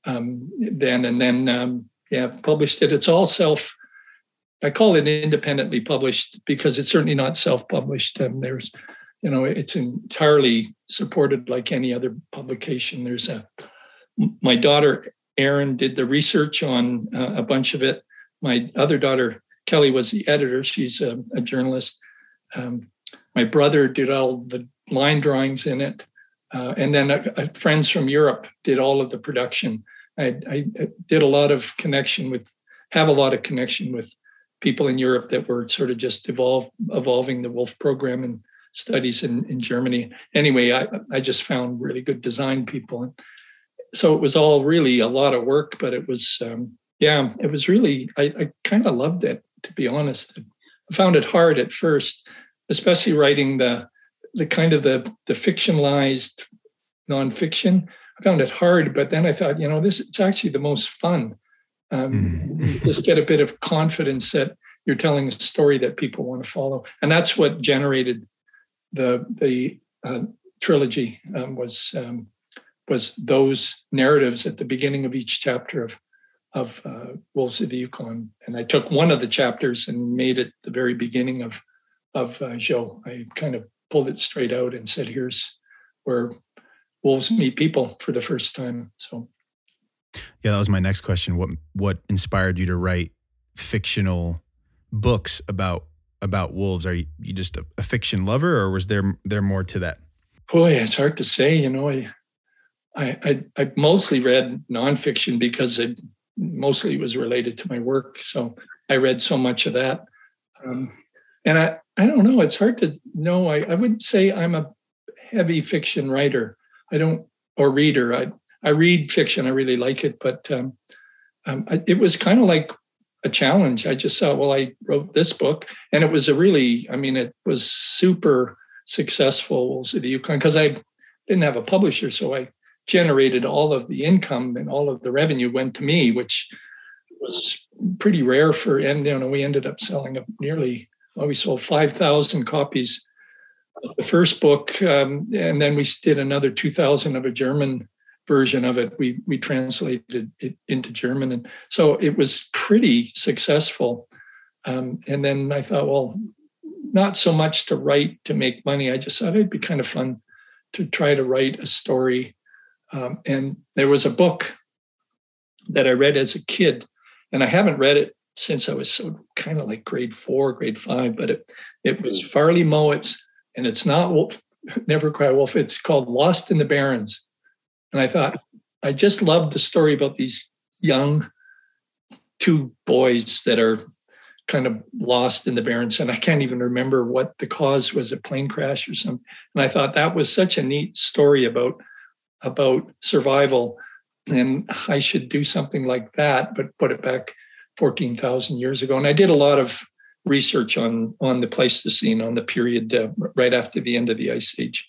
then published it. It's all I call it independently published because it's certainly not self-published. It's entirely supported like any other publication. My daughter, Erin, did the research on a bunch of it. My other daughter, Kelly, was the editor. She's a journalist. My brother did all the line drawings in it. And then friends from Europe did all of the production. I did have a lot of connection with people in Europe that were sort of just evolving the wolf program and studies in Germany. Anyway, I just found really good design people. And so it was all really a lot of work, but it was, it was really, I kind of loved it, to be honest. I found it hard at first, especially writing the kind of the fictionalized nonfiction. I found it hard, but then I thought, it's actually the most fun. Just get a bit of confidence that you're telling a story that people want to follow. And that's what generated the trilogy, was those narratives at the beginning of each chapter of Wolves of the Yukon. And I took one of the chapters and made it the very beginning of Joe. I kind of pulled it straight out and said, here's where wolves meet people for the first time. So, yeah, that was my next question. What inspired you to write fictional books about wolves? Are you just a fiction lover, or was there more to that? Boy, it's hard to say. I mostly read nonfiction because it mostly was related to my work. So I read so much of that. And I don't know, it's hard to know. I would say I'm a heavy fiction writer. Or reader. I read fiction. I really like it, but it was kind of like a challenge. I just thought, well, I wrote this book, and it was it was super successful, Wolves of the Yukon, because I didn't have a publisher, so I generated all of the income, and all of the revenue went to me, which was pretty rare and we ended up selling we sold 5,000 copies of the first book, and then we did another 2,000 of a German version of it. We translated it into German, and so it was pretty successful. And then I thought, well, not so much to write to make money. I just thought it'd be kind of fun to try to write a story. And there was a book that I read as a kid, and I haven't read it since I was so kind of like grade 4, grade 5, but it was Farley Mowat's, and it's not Wolf, Never Cry Wolf. It's called Lost in the Barrens. And I thought, I just loved the story about these young 2 boys that are kind of lost in the Barrens. And I can't even remember what the cause was, a plane crash or something. And I thought that was such a neat story about survival. And I should do something like that, but put it back 14,000 years ago. And I did a lot of research on the Pleistocene, on the period right after the end of the Ice Age.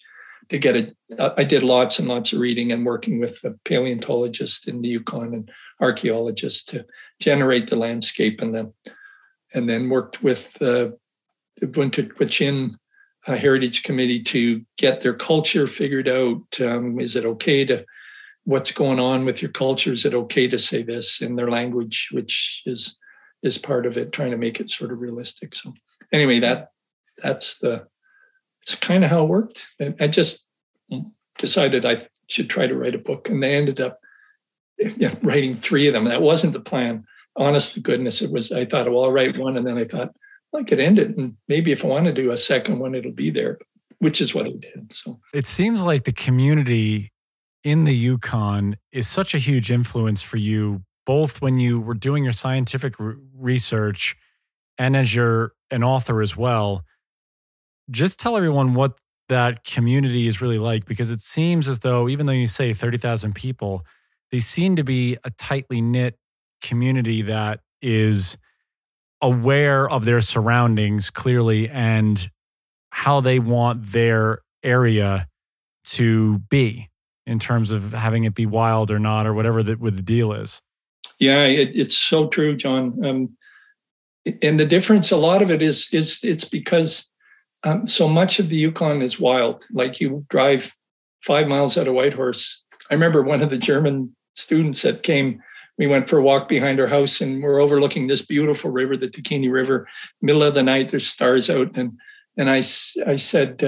I did lots and lots of reading and working with a paleontologist in the Yukon and archaeologists to generate the landscape, and then worked with the Vuntut Gwitchin Heritage Committee to get their culture figured out. Is it okay what's going on with your culture? Is it okay to say this in their language, which is part of it, trying to make it sort of realistic. So anyway, it's kind of how it worked. And I just decided I should try to write a book, and they ended up writing 3 of them. That wasn't the plan. Honest to goodness, it was. I thought, well, I'll write one, and then I thought, well, I could end it, and maybe if I want to do a second one, it'll be there, which is what I did. So it seems like the community in the Yukon is such a huge influence for you, both when you were doing your scientific research and as you're an author as well. Just tell everyone what that community is really like, because it seems as though, even though you say 30,000 people, they seem to be a tightly knit community that is aware of their surroundings clearly and how they want their area to be in terms of having it be wild or not, or whatever the deal is. Yeah, it's so true, John. And the difference, a lot of it is it's because so much of the Yukon is wild. Like, you drive 5 miles out of Whitehorse. I remember one of the German students that came, we went for a walk behind our house, and we're overlooking this beautiful river, the Takini River. Middle of the night, there's stars out. And I said,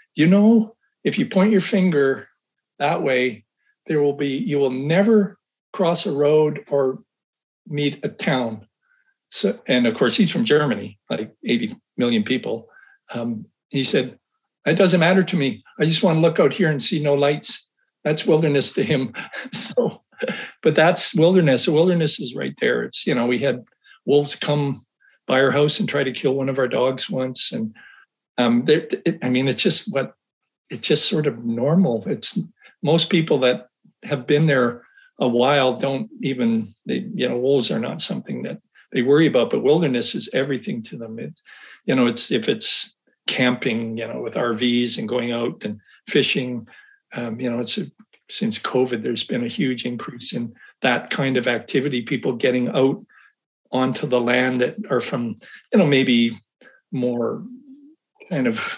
if you point your finger that way, you will never cross a road or meet a town. So, and of course, he's from Germany, like 80 million people. He said, it doesn't matter to me. I just want to look out here and see no lights. That's wilderness to him. So, but that's wilderness. The wilderness is right there. It's, we had wolves come by our house and try to kill one of our dogs once. And it's just sort of normal. It's most people that have been there a while don't even, wolves are not something that they worry about, but wilderness is everything to them. It's if it's camping, with RVs and going out and fishing, since COVID, there's been a huge increase in that kind of activity, people getting out onto the land that are from, maybe more kind of,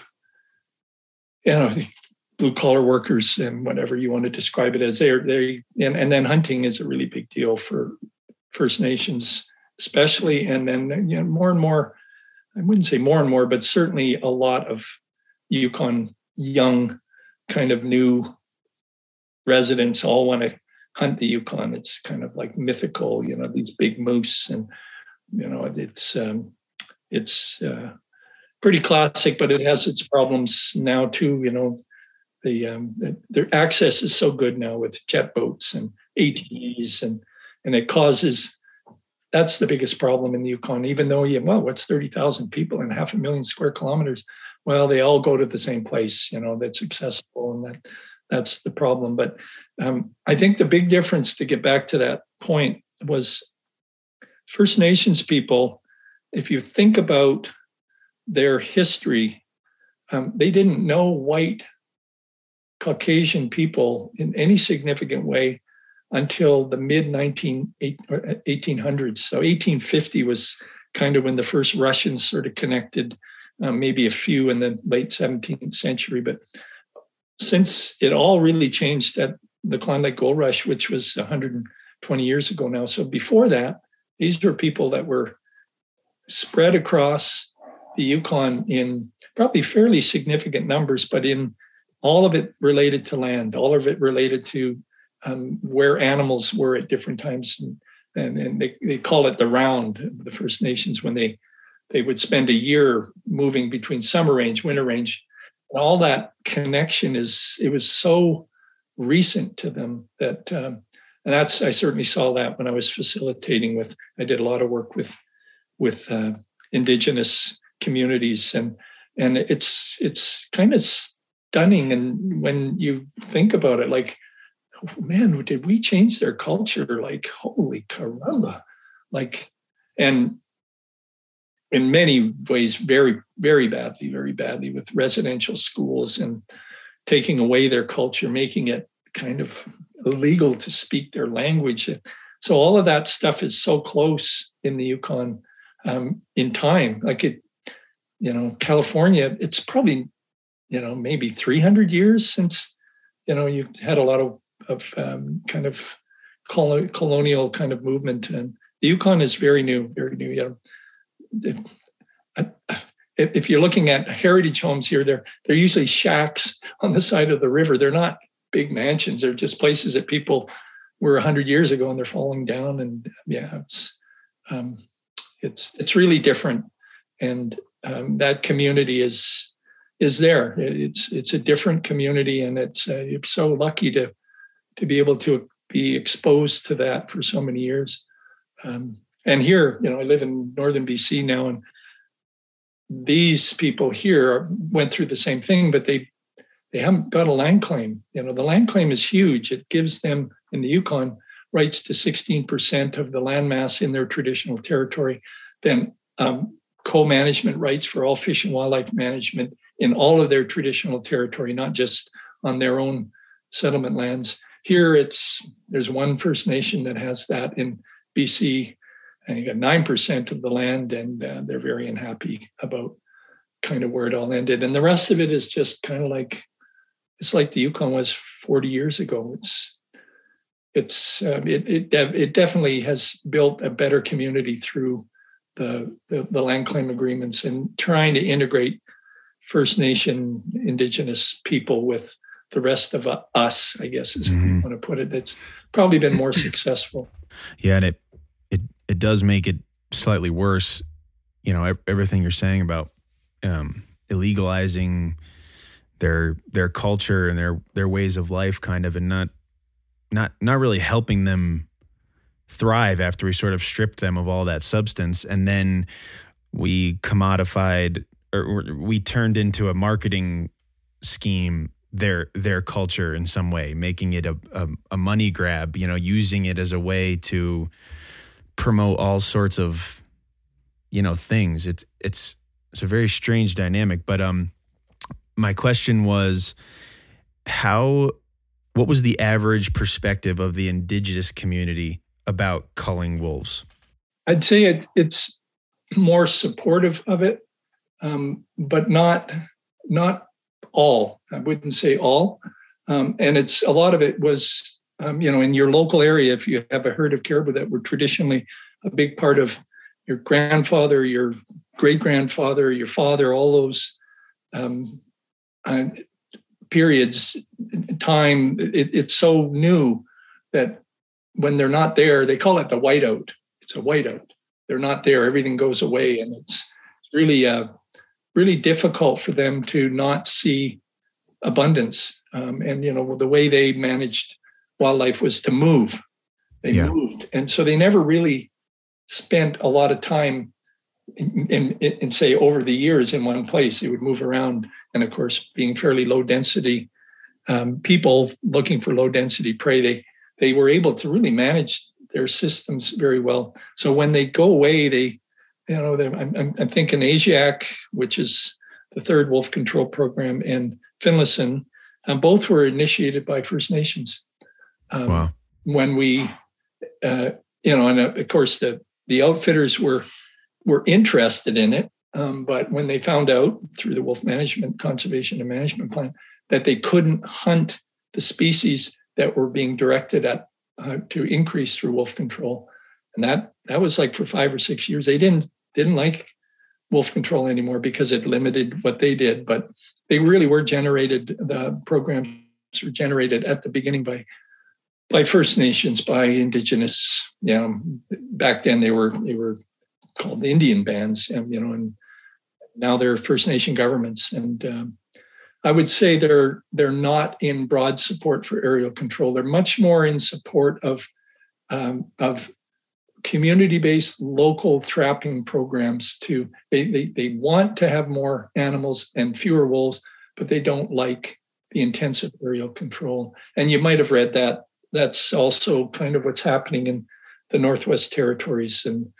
blue collar workers and whatever you want to describe it as. And then hunting is a really big deal for First Nations, especially. And then, more and more, I wouldn't say more and more, but certainly a lot of Yukon young kind of new residents all want to hunt the Yukon. It's kind of like mythical, these big moose, and it's pretty classic, but it has its problems now too. Their access is so good now with jet boats and ATVs, and it causes. That's the biggest problem in the Yukon. Even though what's 30,000 people and 500,000 square kilometers? Well, they all go to the same place, that's accessible, and that's the problem. But I think the big difference, to get back to that point, was First Nations people. If you think about their history, they didn't know white Caucasian people in any significant way until the mid 1800s. So 1850 was kind of when the first Russians sort of connected, maybe a few in the late 17th century. But since it all really changed at the Klondike Gold Rush, which was 120 years ago now. So before that, these were people that were spread across the Yukon in probably fairly significant numbers, but in all of it related to land, all of it related to where animals were at different times. And they call it the round, the First Nations, when they would spend a year moving between summer range, winter range. And all that connection it was so recent to them that, and I certainly saw that when I was facilitating I did a lot of work with Indigenous communities, and it's kind of stunning. And when you think about it, like, oh, man, did we change their culture? Like, holy caramba. And in many ways, very, very badly with residential schools and taking away their culture, making it kind of illegal to speak their language. So all of that stuff is so close in the Yukon in time. California, it's probably, maybe 300 years since, you've had a lot of kind of colonial kind of movement, and the Yukon is very new, very new. If you're looking at heritage homes here, they're usually shacks on the side of the river. They're not big mansions. They're just places that people were 100 years ago, and they're falling down. And it's really different. And that community is there. It's a different community, and you're so lucky to be able to be exposed to that for so many years. And here, I live in northern BC now, and these people here went through the same thing, but they haven't got a land claim. The land claim is huge. It gives them in the Yukon rights to 16% of the landmass in their traditional territory, then co-management rights for all fish and wildlife management in all of their traditional territory, not just on their own settlement lands. Here, there's one First Nation that has that in BC, and you got 9% of the land, and they're very unhappy about kind of where it all ended. And the rest of it is just kind of it's like the Yukon was 40 years ago. It definitely has built a better community through the land claim agreements and trying to integrate First Nation Indigenous people with the rest of us, I guess is how you want to put it. That's probably been more successful. Yeah, and it does make it slightly worse. Everything you're saying about illegalizing their culture and their ways of life, kind of, and not really helping them thrive after we sort of stripped them of all that substance. And then we commodified, or we turned into a marketing scheme their culture in some way, making it a money grab, using it as a way to promote all sorts of, things. It's a very strange dynamic. But my question was, what was the average perspective of the Indigenous community about culling wolves? I'd say it's more supportive of it, but not all. I wouldn't say all. And it's a lot of it was, in your local area, if you have a herd of caribou that were traditionally a big part of your grandfather, your great-grandfather, your father, all those periods, time, it's so new that when they're not there, they call it the whiteout. It's a whiteout. They're not there. Everything goes away. And it's really, really difficult for them to not see abundance. And, the way they managed wildlife was to move. They moved. And so they never really spent a lot of time in say, over the years in one place. They would move around. And of course, being fairly low density, people looking for low density prey, they were able to really manage their systems very well. So when they go away, I'm thinking ASIAC, which is the third wolf control program, and Finlayson, both were initiated by First Nations. Wow. When we, and of course the outfitters were interested in it, but when they found out through the Wolf Management Conservation and Management Plan that they couldn't hunt the species that were being directed at to increase through wolf control, and that was like for 5 or 6 years, they didn't like wolf control anymore because it limited what they did. But they really were generated. The programs were generated at the beginning by First Nations, by Indigenous. Back then they were called Indian bands, and now they're First Nation governments. And I would say they're not in broad support for aerial control. They're much more in support of community-based local trapping programs. They want to have more animals and fewer wolves, but they don't like the intensive aerial control. And you might have read that. That's also kind of what's happening in the Northwest Territories. And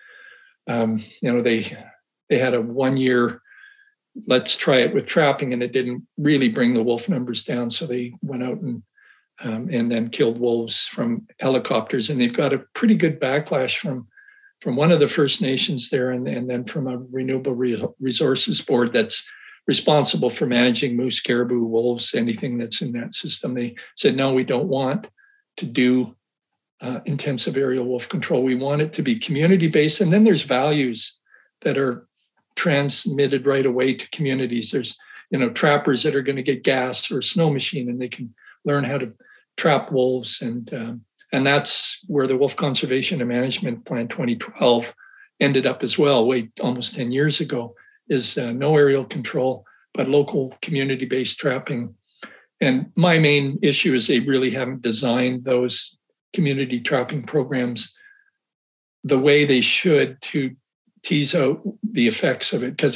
they had a 1 year, let's try it with trapping, and it didn't really bring the wolf numbers down. So they went out and then killed wolves from helicopters. And they've got a pretty good backlash from one of the First Nations there, and then from a renewable resources board that's responsible for managing moose, caribou, wolves, anything that's in that system. They said, no, we don't want to do intensive aerial wolf control. We want it to be community-based. And then there's values that are transmitted right away to communities. There's, trappers that are going to get gas or a snow machine, and they can learn how to trap wolves. And that's where the Wolf Conservation and Management Plan 2012 ended up as well, almost 10 years ago, is no aerial control, but local community-based trapping. And my main issue is they really haven't designed those community trapping programs the way they should to tease out the effects of it. Because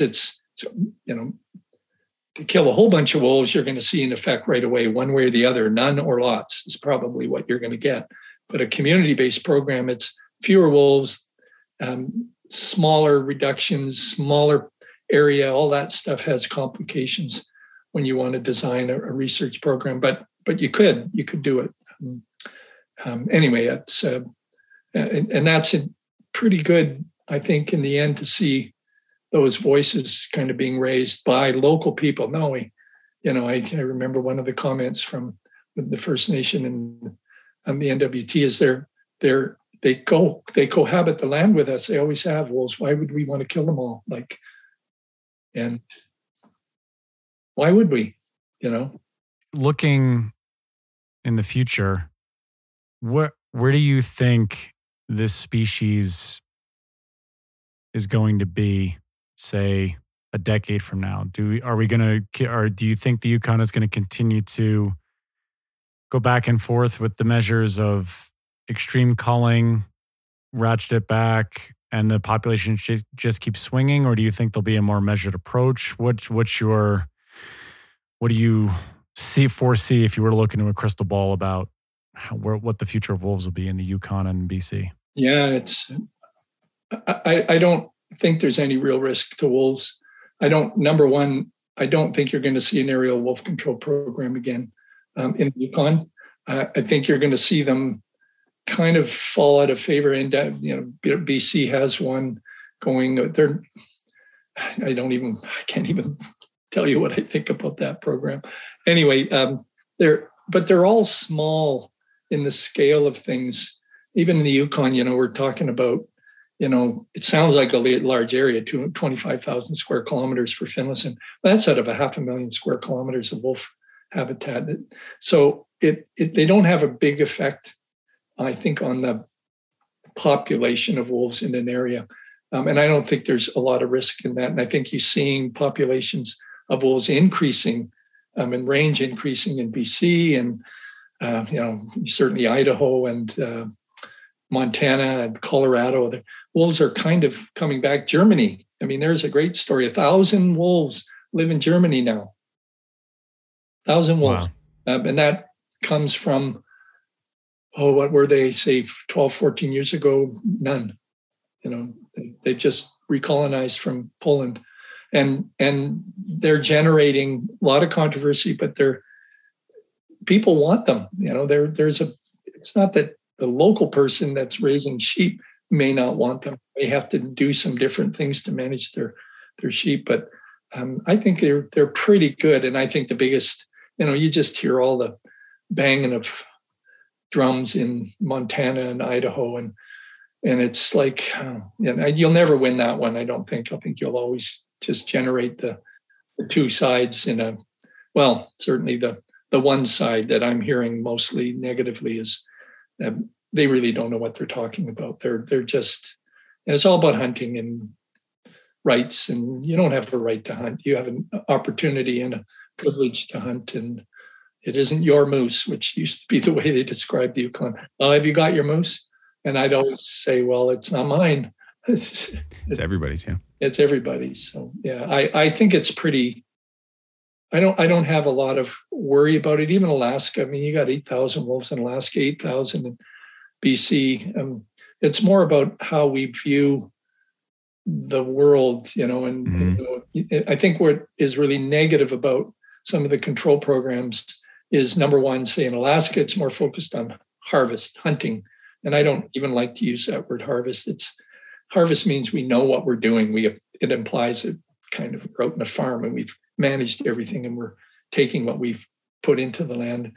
to kill a whole bunch of wolves, you're going to see an effect right away, one way or the other. None or lots is probably what you're going to get. But a community-based program, it's fewer wolves, smaller reductions, smaller area, all that stuff has complications when you want to design a research program. But you could do it. Anyway, it's and that's pretty good, I think, in the end, to see those voices kind of being raised by local people. No, I remember one of the comments from the First Nation and the NWT is they cohabit the land with us. They always have. Wolves. Why would we want to kill them all? And why would we? Looking in the future, where do you think this species is going to be, say, a decade from now? Do you think the Yukon is going to continue to go back and forth with the measures of extreme culling, ratchet it back and the population should just keep swinging, or do you think there'll be a more measured approach? What do you foresee if you were to look into a crystal ball about what the future of wolves will be in the Yukon and BC? Yeah, I don't think there's any real risk to wolves. Number one, I don't think you're going to see an aerial wolf control program again in the Yukon. I think you're going to see them kind of fall out of favor. And BC has one going. I can't even tell you what I think about that program. Anyway, they're all small in the scale of things. Even in the Yukon, we're talking about, it sounds like a large area, 25,000 square kilometers for Finlayson. That's out of 500,000 square kilometers of wolf habitat. So they don't have a big effect, I think, on the population of wolves in an area. And I don't think there's a lot of risk in that. And I think you're seeing populations of wolves increasing and range increasing in BC and, certainly Idaho and Montana and Colorado. The wolves are kind of coming back. Germany, there's a great story. 1,000 wolves live in Germany now. 1,000 wolves. Wow. And that comes from, what were they, say, 12, 14 years ago? None. They just recolonized from Poland. And they're generating a lot of controversy, but people want them. It's not that the local person that's raising sheep may not want them. They have to do some different things to manage their sheep. But I think they're pretty good. And I think the biggest, you just hear all the banging of drums in Montana and Idaho, and it's like, you'll never win that one. I don't think. I think you'll always just generate the two sides certainly the one side that I'm hearing mostly negatively is they really don't know what they're talking about. They're just, and it's all about hunting and rights, and you don't have a right to hunt. You have an opportunity and a privilege to hunt, and it isn't your moose, which used to be the way they described the Yukon. Have you got your moose? And I'd always say, well, it's not mine. It's everybody's, yeah. It's everybody's. So yeah, I think it's pretty. I don't have a lot of worry about it. Even Alaska, you got 8,000 wolves in Alaska, 8,000 in BC. It's more about how we view the world, and I think what is really negative about some of the control programs is, number one, say in Alaska, it's more focused on hunting. And I don't even like to use that word harvest. Harvest means we know what we're doing. It implies it kind of out in a farm and we've managed everything and we're taking what we've put into the land.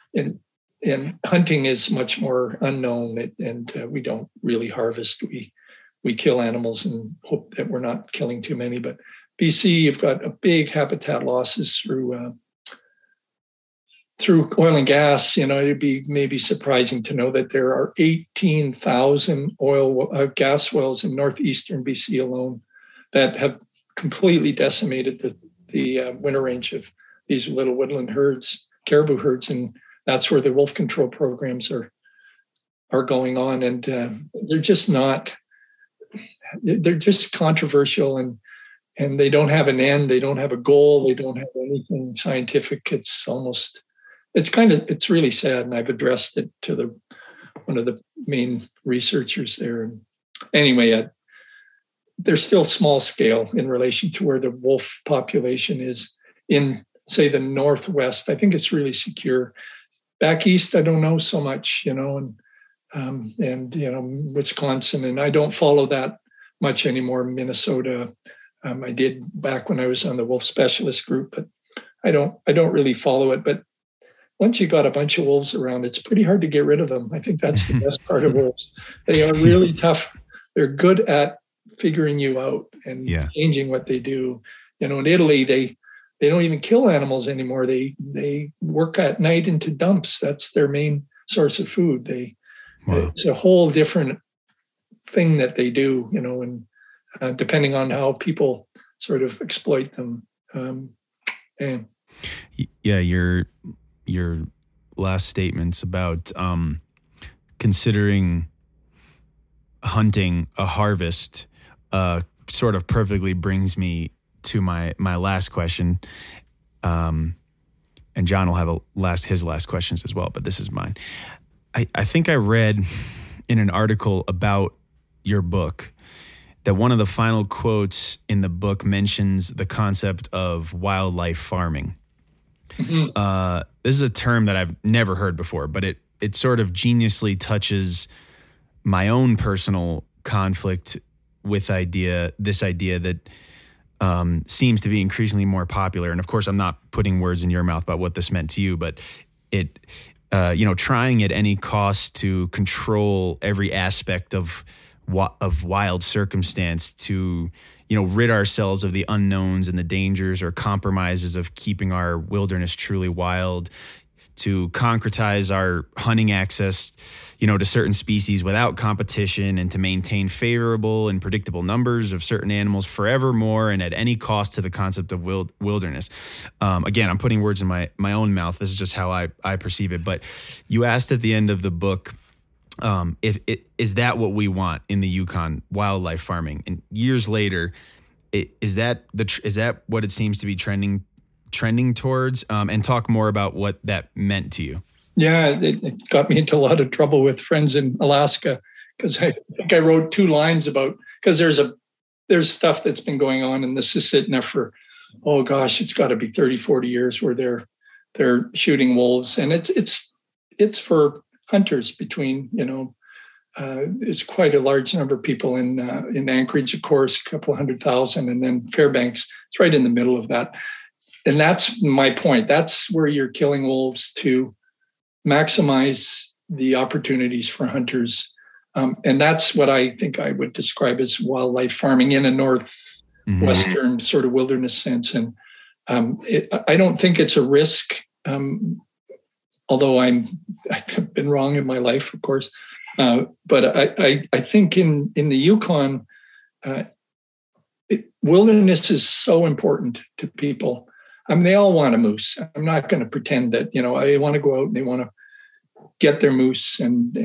And hunting is much more unknown, and we don't really harvest. We kill animals and hope that we're not killing too many. But BC, you've got a big habitat losses through oil and gas. It'd be maybe surprising to know that there are 18,000 gas wells in northeastern BC alone that have completely decimated the winter range of these little woodland herds, caribou herds, and that's where the wolf control programs are going on. And they're just not. They're just controversial, and they don't have an end. They don't have a goal. They don't have anything scientific. It's really sad. And I've addressed it to one of the main researchers there. And anyway, they're still small scale in relation to where the wolf population is in, say, the Northwest. I think it's really secure. Back east, I don't know so much, and Wisconsin, and I don't follow that much anymore. Minnesota, I did back when I was on the wolf specialist group, but I don't really follow it. But once you got a bunch of wolves around, it's pretty hard to get rid of them. I think that's the best part of wolves. They are really tough. They're good at figuring you out and changing what they do. In Italy, they don't even kill animals anymore. They work at night into dumps. That's their main source of food. It's a whole different thing that they do, and depending on how people sort of exploit them. Your last statements about considering hunting a harvest sort of perfectly brings me to my last question. And John will have his last questions as well, but this is mine. I think I read in an article about your book that one of the final quotes in the book mentions the concept of wildlife farming. Mm-hmm. This is a term that I've never heard before, but it sort of geniusly touches my own personal conflict with this idea that seems to be increasingly more popular. And of course, I'm not putting words in your mouth about what this meant to you, but trying at any cost to control every aspect of wild circumstance, to rid ourselves of the unknowns and the dangers or compromises of keeping our wilderness truly wild, to concretize our hunting access, to certain species without competition, and to maintain favorable and predictable numbers of certain animals forevermore and at any cost to the concept of wilderness. Again, I'm putting words in my own mouth. This is just how I perceive it. But you asked at the end of the book, is that what we want in the Yukon, wildlife farming? And years later, is that what it seems to be trending towards? And talk more about what that meant to you. Yeah, it got me into a lot of trouble with friends in Alaska, because I think I wrote 2 lines about, because there's stuff that's been going on in the Susitna for, oh gosh, it's got to be 30, 40 years where they're shooting wolves, and it's for hunters between, it's quite a large number of people in Anchorage, of course, a couple 100,000, and then Fairbanks, it's right in the middle of that. And that's my point. That's where you're killing wolves to maximize the opportunities for hunters. And that's what I think I would describe as wildlife farming in a northwestern sort of wilderness sense. And I don't think it's a risk, although I've been wrong in my life, of course. But I think in the Yukon, wilderness is so important to people. I mean, they all want a moose. I'm not going to pretend that, they want to go out and they want to get their moose, and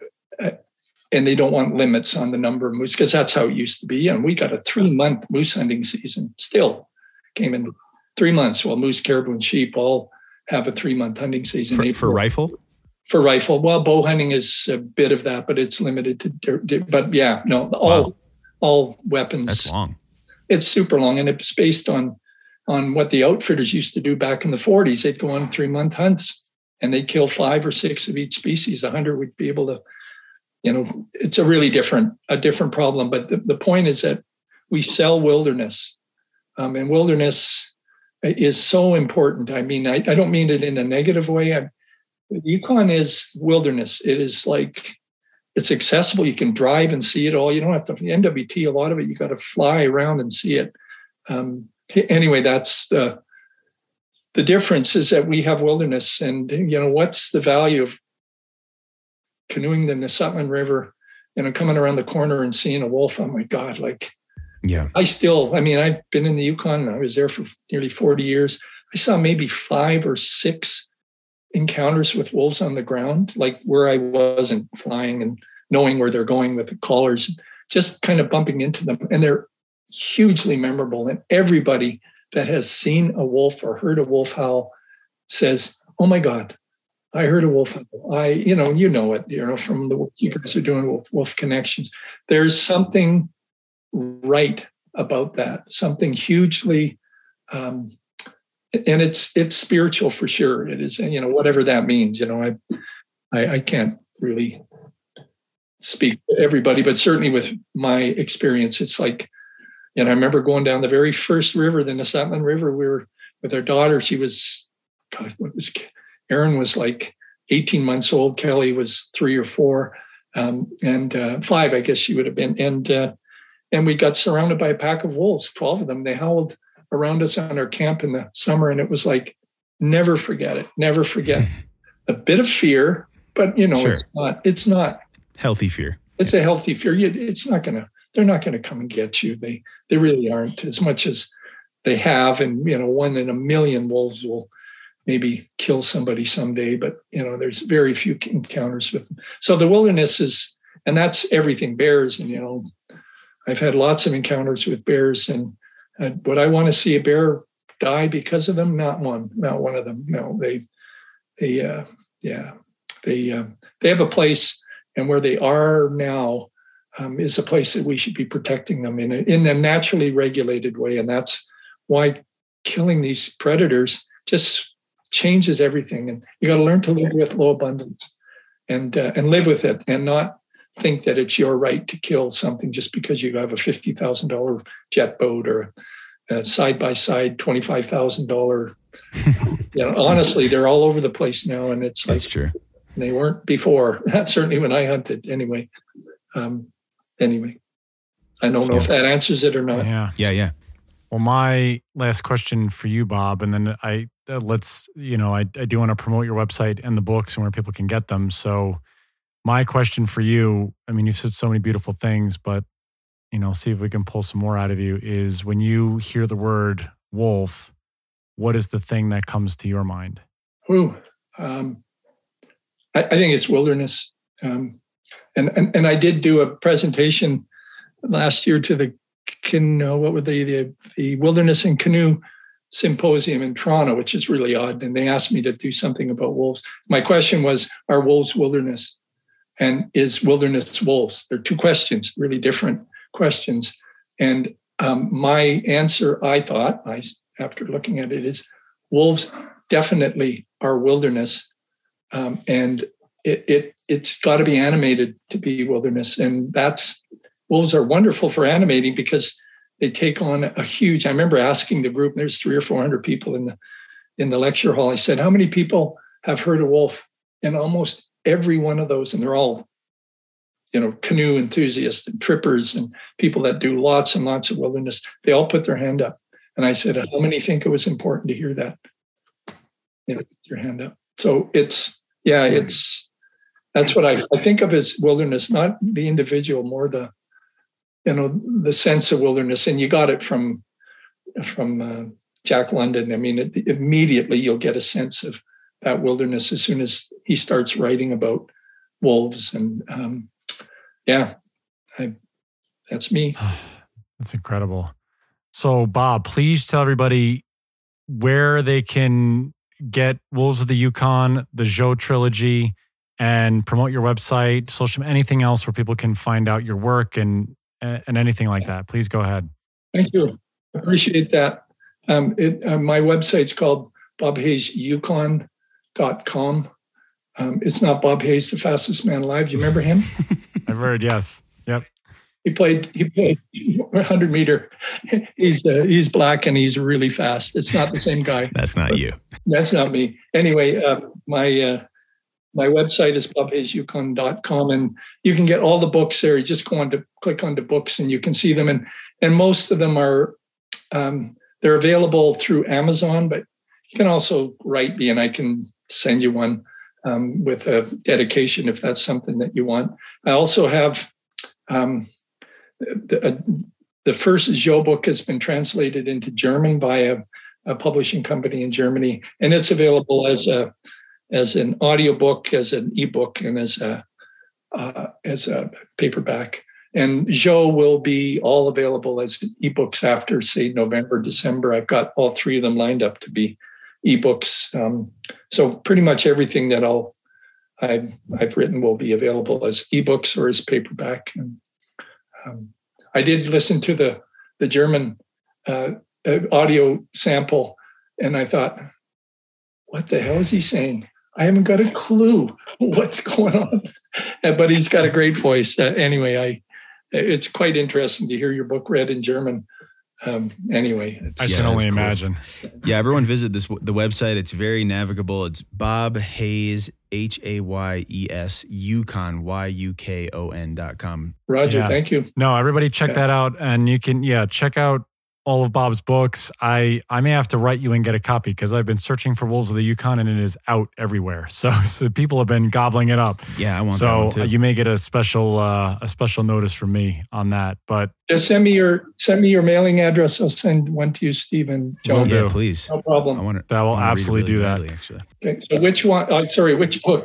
they don't want limits on the number of moose, because that's how it used to be. And we got a 3-month moose hunting season, still came in 3 months. Well, moose, caribou, and sheep all have a 3-month hunting season. For rifle? For rifle. Well, bow hunting is a bit of that, but it's limited to, but yeah, no, all weapons. That's long. It's super long, and it's based on what the outfitters used to do back in the 40s. They'd go on 3-month hunts, and they'd kill 5 or 6 of each species. A hunter would be able to, it's a really different problem. But the point is that we sell wilderness, and wilderness is so important. I mean, I don't mean it in a negative way. The Yukon is wilderness. It is like, it's accessible. You can drive and see it all. You don't have to, NWT, a lot of it, you got to fly around and see it. Anyway, that's the difference, is that we have wilderness, and what's the value of canoeing the Nesutman River, coming around the corner and seeing a wolf? Oh my God! Yeah. I've been in the Yukon, and I was there for nearly 40 years. I saw maybe 5 or 6 encounters with wolves on the ground, like where I wasn't flying and knowing where they're going with the collars, just kind of bumping into them, and they're hugely memorable. And everybody that has seen a wolf or heard a wolf howl says, "Oh my God, I heard a wolf howl." You know it, from the keepers who are doing wolf connections. There's something right about that, something hugely, and it's spiritual for sure. It is, whatever that means. I can't really speak to everybody, but certainly with my experience, it's like. And I remember going down the very first river, the Nesutman River. We were with our daughter. She was, Erin was like 18 months old. Kelly was 3 or 4, and 5, I guess she would have been. And we got surrounded by a pack of wolves, 12 of them. They howled around us on our camp in the summer, and it was like, never forget it. Never forget. A bit of fear, but sure. It's not healthy fear. It's a healthy fear. They're not going to come and get you. They really aren't, as much as they have. And, 1 in a million wolves will maybe kill somebody someday, but, there's very few encounters with them. So the wilderness and that's everything, bears. And, I've had lots of encounters with bears, and would I want to see a bear die because of them? Not one of them. No, they have a place, and where they are now is a place that we should be protecting them in a naturally regulated way. And that's why killing these predators just changes everything. And you got to learn to live with low abundance and live with it, and not think that it's your right to kill something just because you have a $50,000 jet boat or a side-by-side $25,000. Honestly, they're all over the place now, and it's That's true. They weren't before. That's certainly when I hunted. Anyway, I don't know if that answers it or not. Yeah. Well, my last question for you, Bob, and then I do want to promote your website and the books and where people can get them. So my question for you, I mean, you've said so many beautiful things, but, see if we can pull some more out of you, is when you hear the word wolf, what is the thing that comes to your mind? I think it's wilderness. And I did do a presentation last year to the Wilderness and Canoe Symposium in Toronto, which is really odd. And they asked me to do something about wolves. My question was, are wolves wilderness? And is wilderness wolves? They're two questions, really different questions. And my answer, I thought, after looking at it, is wolves definitely are wilderness. And it's got to be animated to be wilderness. And wolves are wonderful for animating because they take on a huge, I remember asking the group, there's 300 or 400 people in the lecture hall. I said, how many people have heard of wolf? And almost every one of those, and they're all, canoe enthusiasts and trippers and people that do lots and lots of wilderness, they all put their hand up. And I said, how many think it was important to hear that? Put your hand up. So that's what I think of as wilderness, not the individual, more the sense of wilderness. And you got it from Jack London. I mean, immediately you'll get a sense of that wilderness as soon as he starts writing about wolves. And that's me. That's incredible. So, Bob, please tell everybody where they can get Wolves of the Yukon, the Joe trilogy, and promote your website, social, anything else where people can find out your work and anything like that. Please go ahead. Thank you. Appreciate that. My website's called BobHayesYukon.com. It's not Bob Hayes, the fastest man alive. Do you remember him? I've heard, yes. Yep. He played 100 meter. He's black and he's really fast. It's not the same guy. That's not you. That's not me. Anyway, my website is bobhayesYukon.com, and you can get all the books there. You just click on the books and you can see them. And most of them are, they're available through Amazon, but you can also write me and I can send you one with a dedication if that's something that you want. I also have the first Joe book has been translated into German by a publishing company in Germany, and it's available as an audiobook, as an ebook, and as a paperback. And Joe will be all available as ebooks after, say, November, December. I've got all three of them lined up to be ebooks. So pretty much everything that I've written will be available as ebooks or as paperback. And I did listen to the German audio sample, and I thought, what the hell is he saying? I haven't got a clue what's going on. But he's got a great voice. Anyway, it's quite interesting to hear your book read in German. Anyway, I can only imagine. Yeah, everyone visit the website. It's very navigable. It's Bob Hayes, Hayes, Yukon, YUKON.com. Roger, thank you. No, everybody check that out, and you can check out all of Bob's books. I may have to write you and get a copy because I've been searching for Wolves of the Yukon and it is out everywhere. So people have been gobbling it up. Yeah, I want that one too. You may get a special notice from me on that. But just send me your mailing address. I'll send one to you, Steve and John. Yeah, please. No problem. That will absolutely do that. Actually. Okay, so which one? Which book?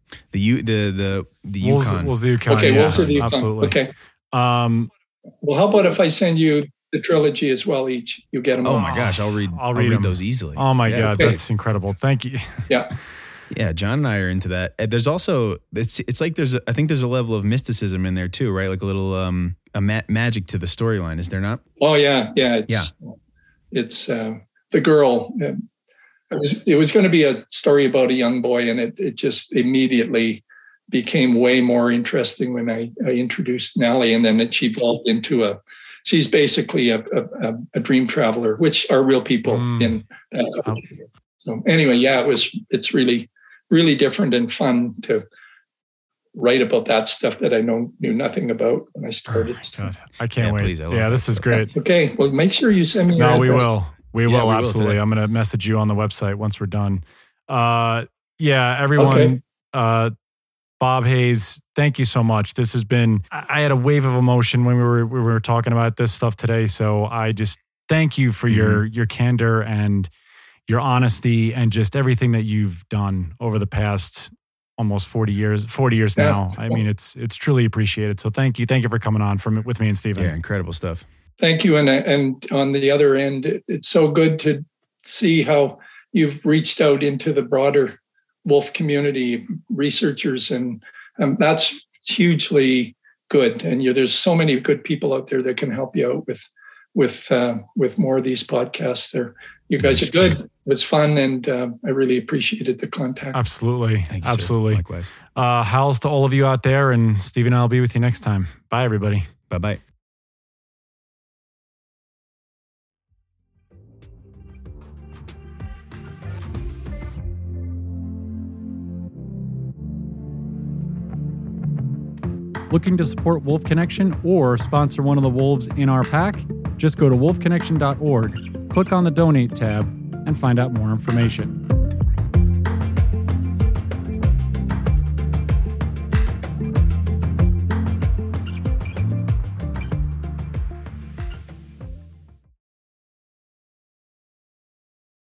The Wolves, Yukon. Wolves the Yukon. Okay, yeah, Wolves of the Yukon. absolutely. Okay. Well, how about if I send you the trilogy as well? Each you get them. Oh all. my gosh, I'll read them. those easily. Oh my Yeah. God, Okay. that's incredible. Thank you. Yeah. Yeah, John and I are into that. And there's also it's like I think there's a level of mysticism in there too, right? Like a little magic to the storyline, is there not? Oh yeah. It's the girl. It was going to be a story about a young boy, and it just immediately became way more interesting when I introduced Nellie, and then she evolved into she's basically a dream traveler, which are real people in that. So anyway, yeah, it's really, really different and fun to write about that stuff that I knew nothing about when I started. Oh God, I can't wait. Please, I love yeah, that this is stuff. great. Okay, well, make sure you send me your No, we address. will. We Yeah, will we will absolutely. today. I'm going to message you on the website once we're done. Yeah, everyone. Okay. Bob Hayes, thank you so much. This has been. I had a wave of emotion when we were talking about this stuff today. So I just thank you for your candor and your honesty and just everything that you've done over the past almost 40 years now. I mean, it's truly appreciated. So thank you for coming on with me and Stephen. Yeah, incredible stuff. Thank you. And on the other end, it's so good to see how you've reached out into the broader wolf community, researchers, and that's hugely good. And there's so many good people out there that can help you out with more of these podcasts. You guys are good. It was fun, and I really appreciated the contact. Absolutely. Thank you, Absolutely. sir. Likewise. Howls to all of you out there, and Stephen and I'll be with you next time. Bye, everybody. Bye-bye. Looking to support Wolf Connection or sponsor one of the wolves in our pack? Just go to wolfconnection.org, click on the donate tab, and find out more information.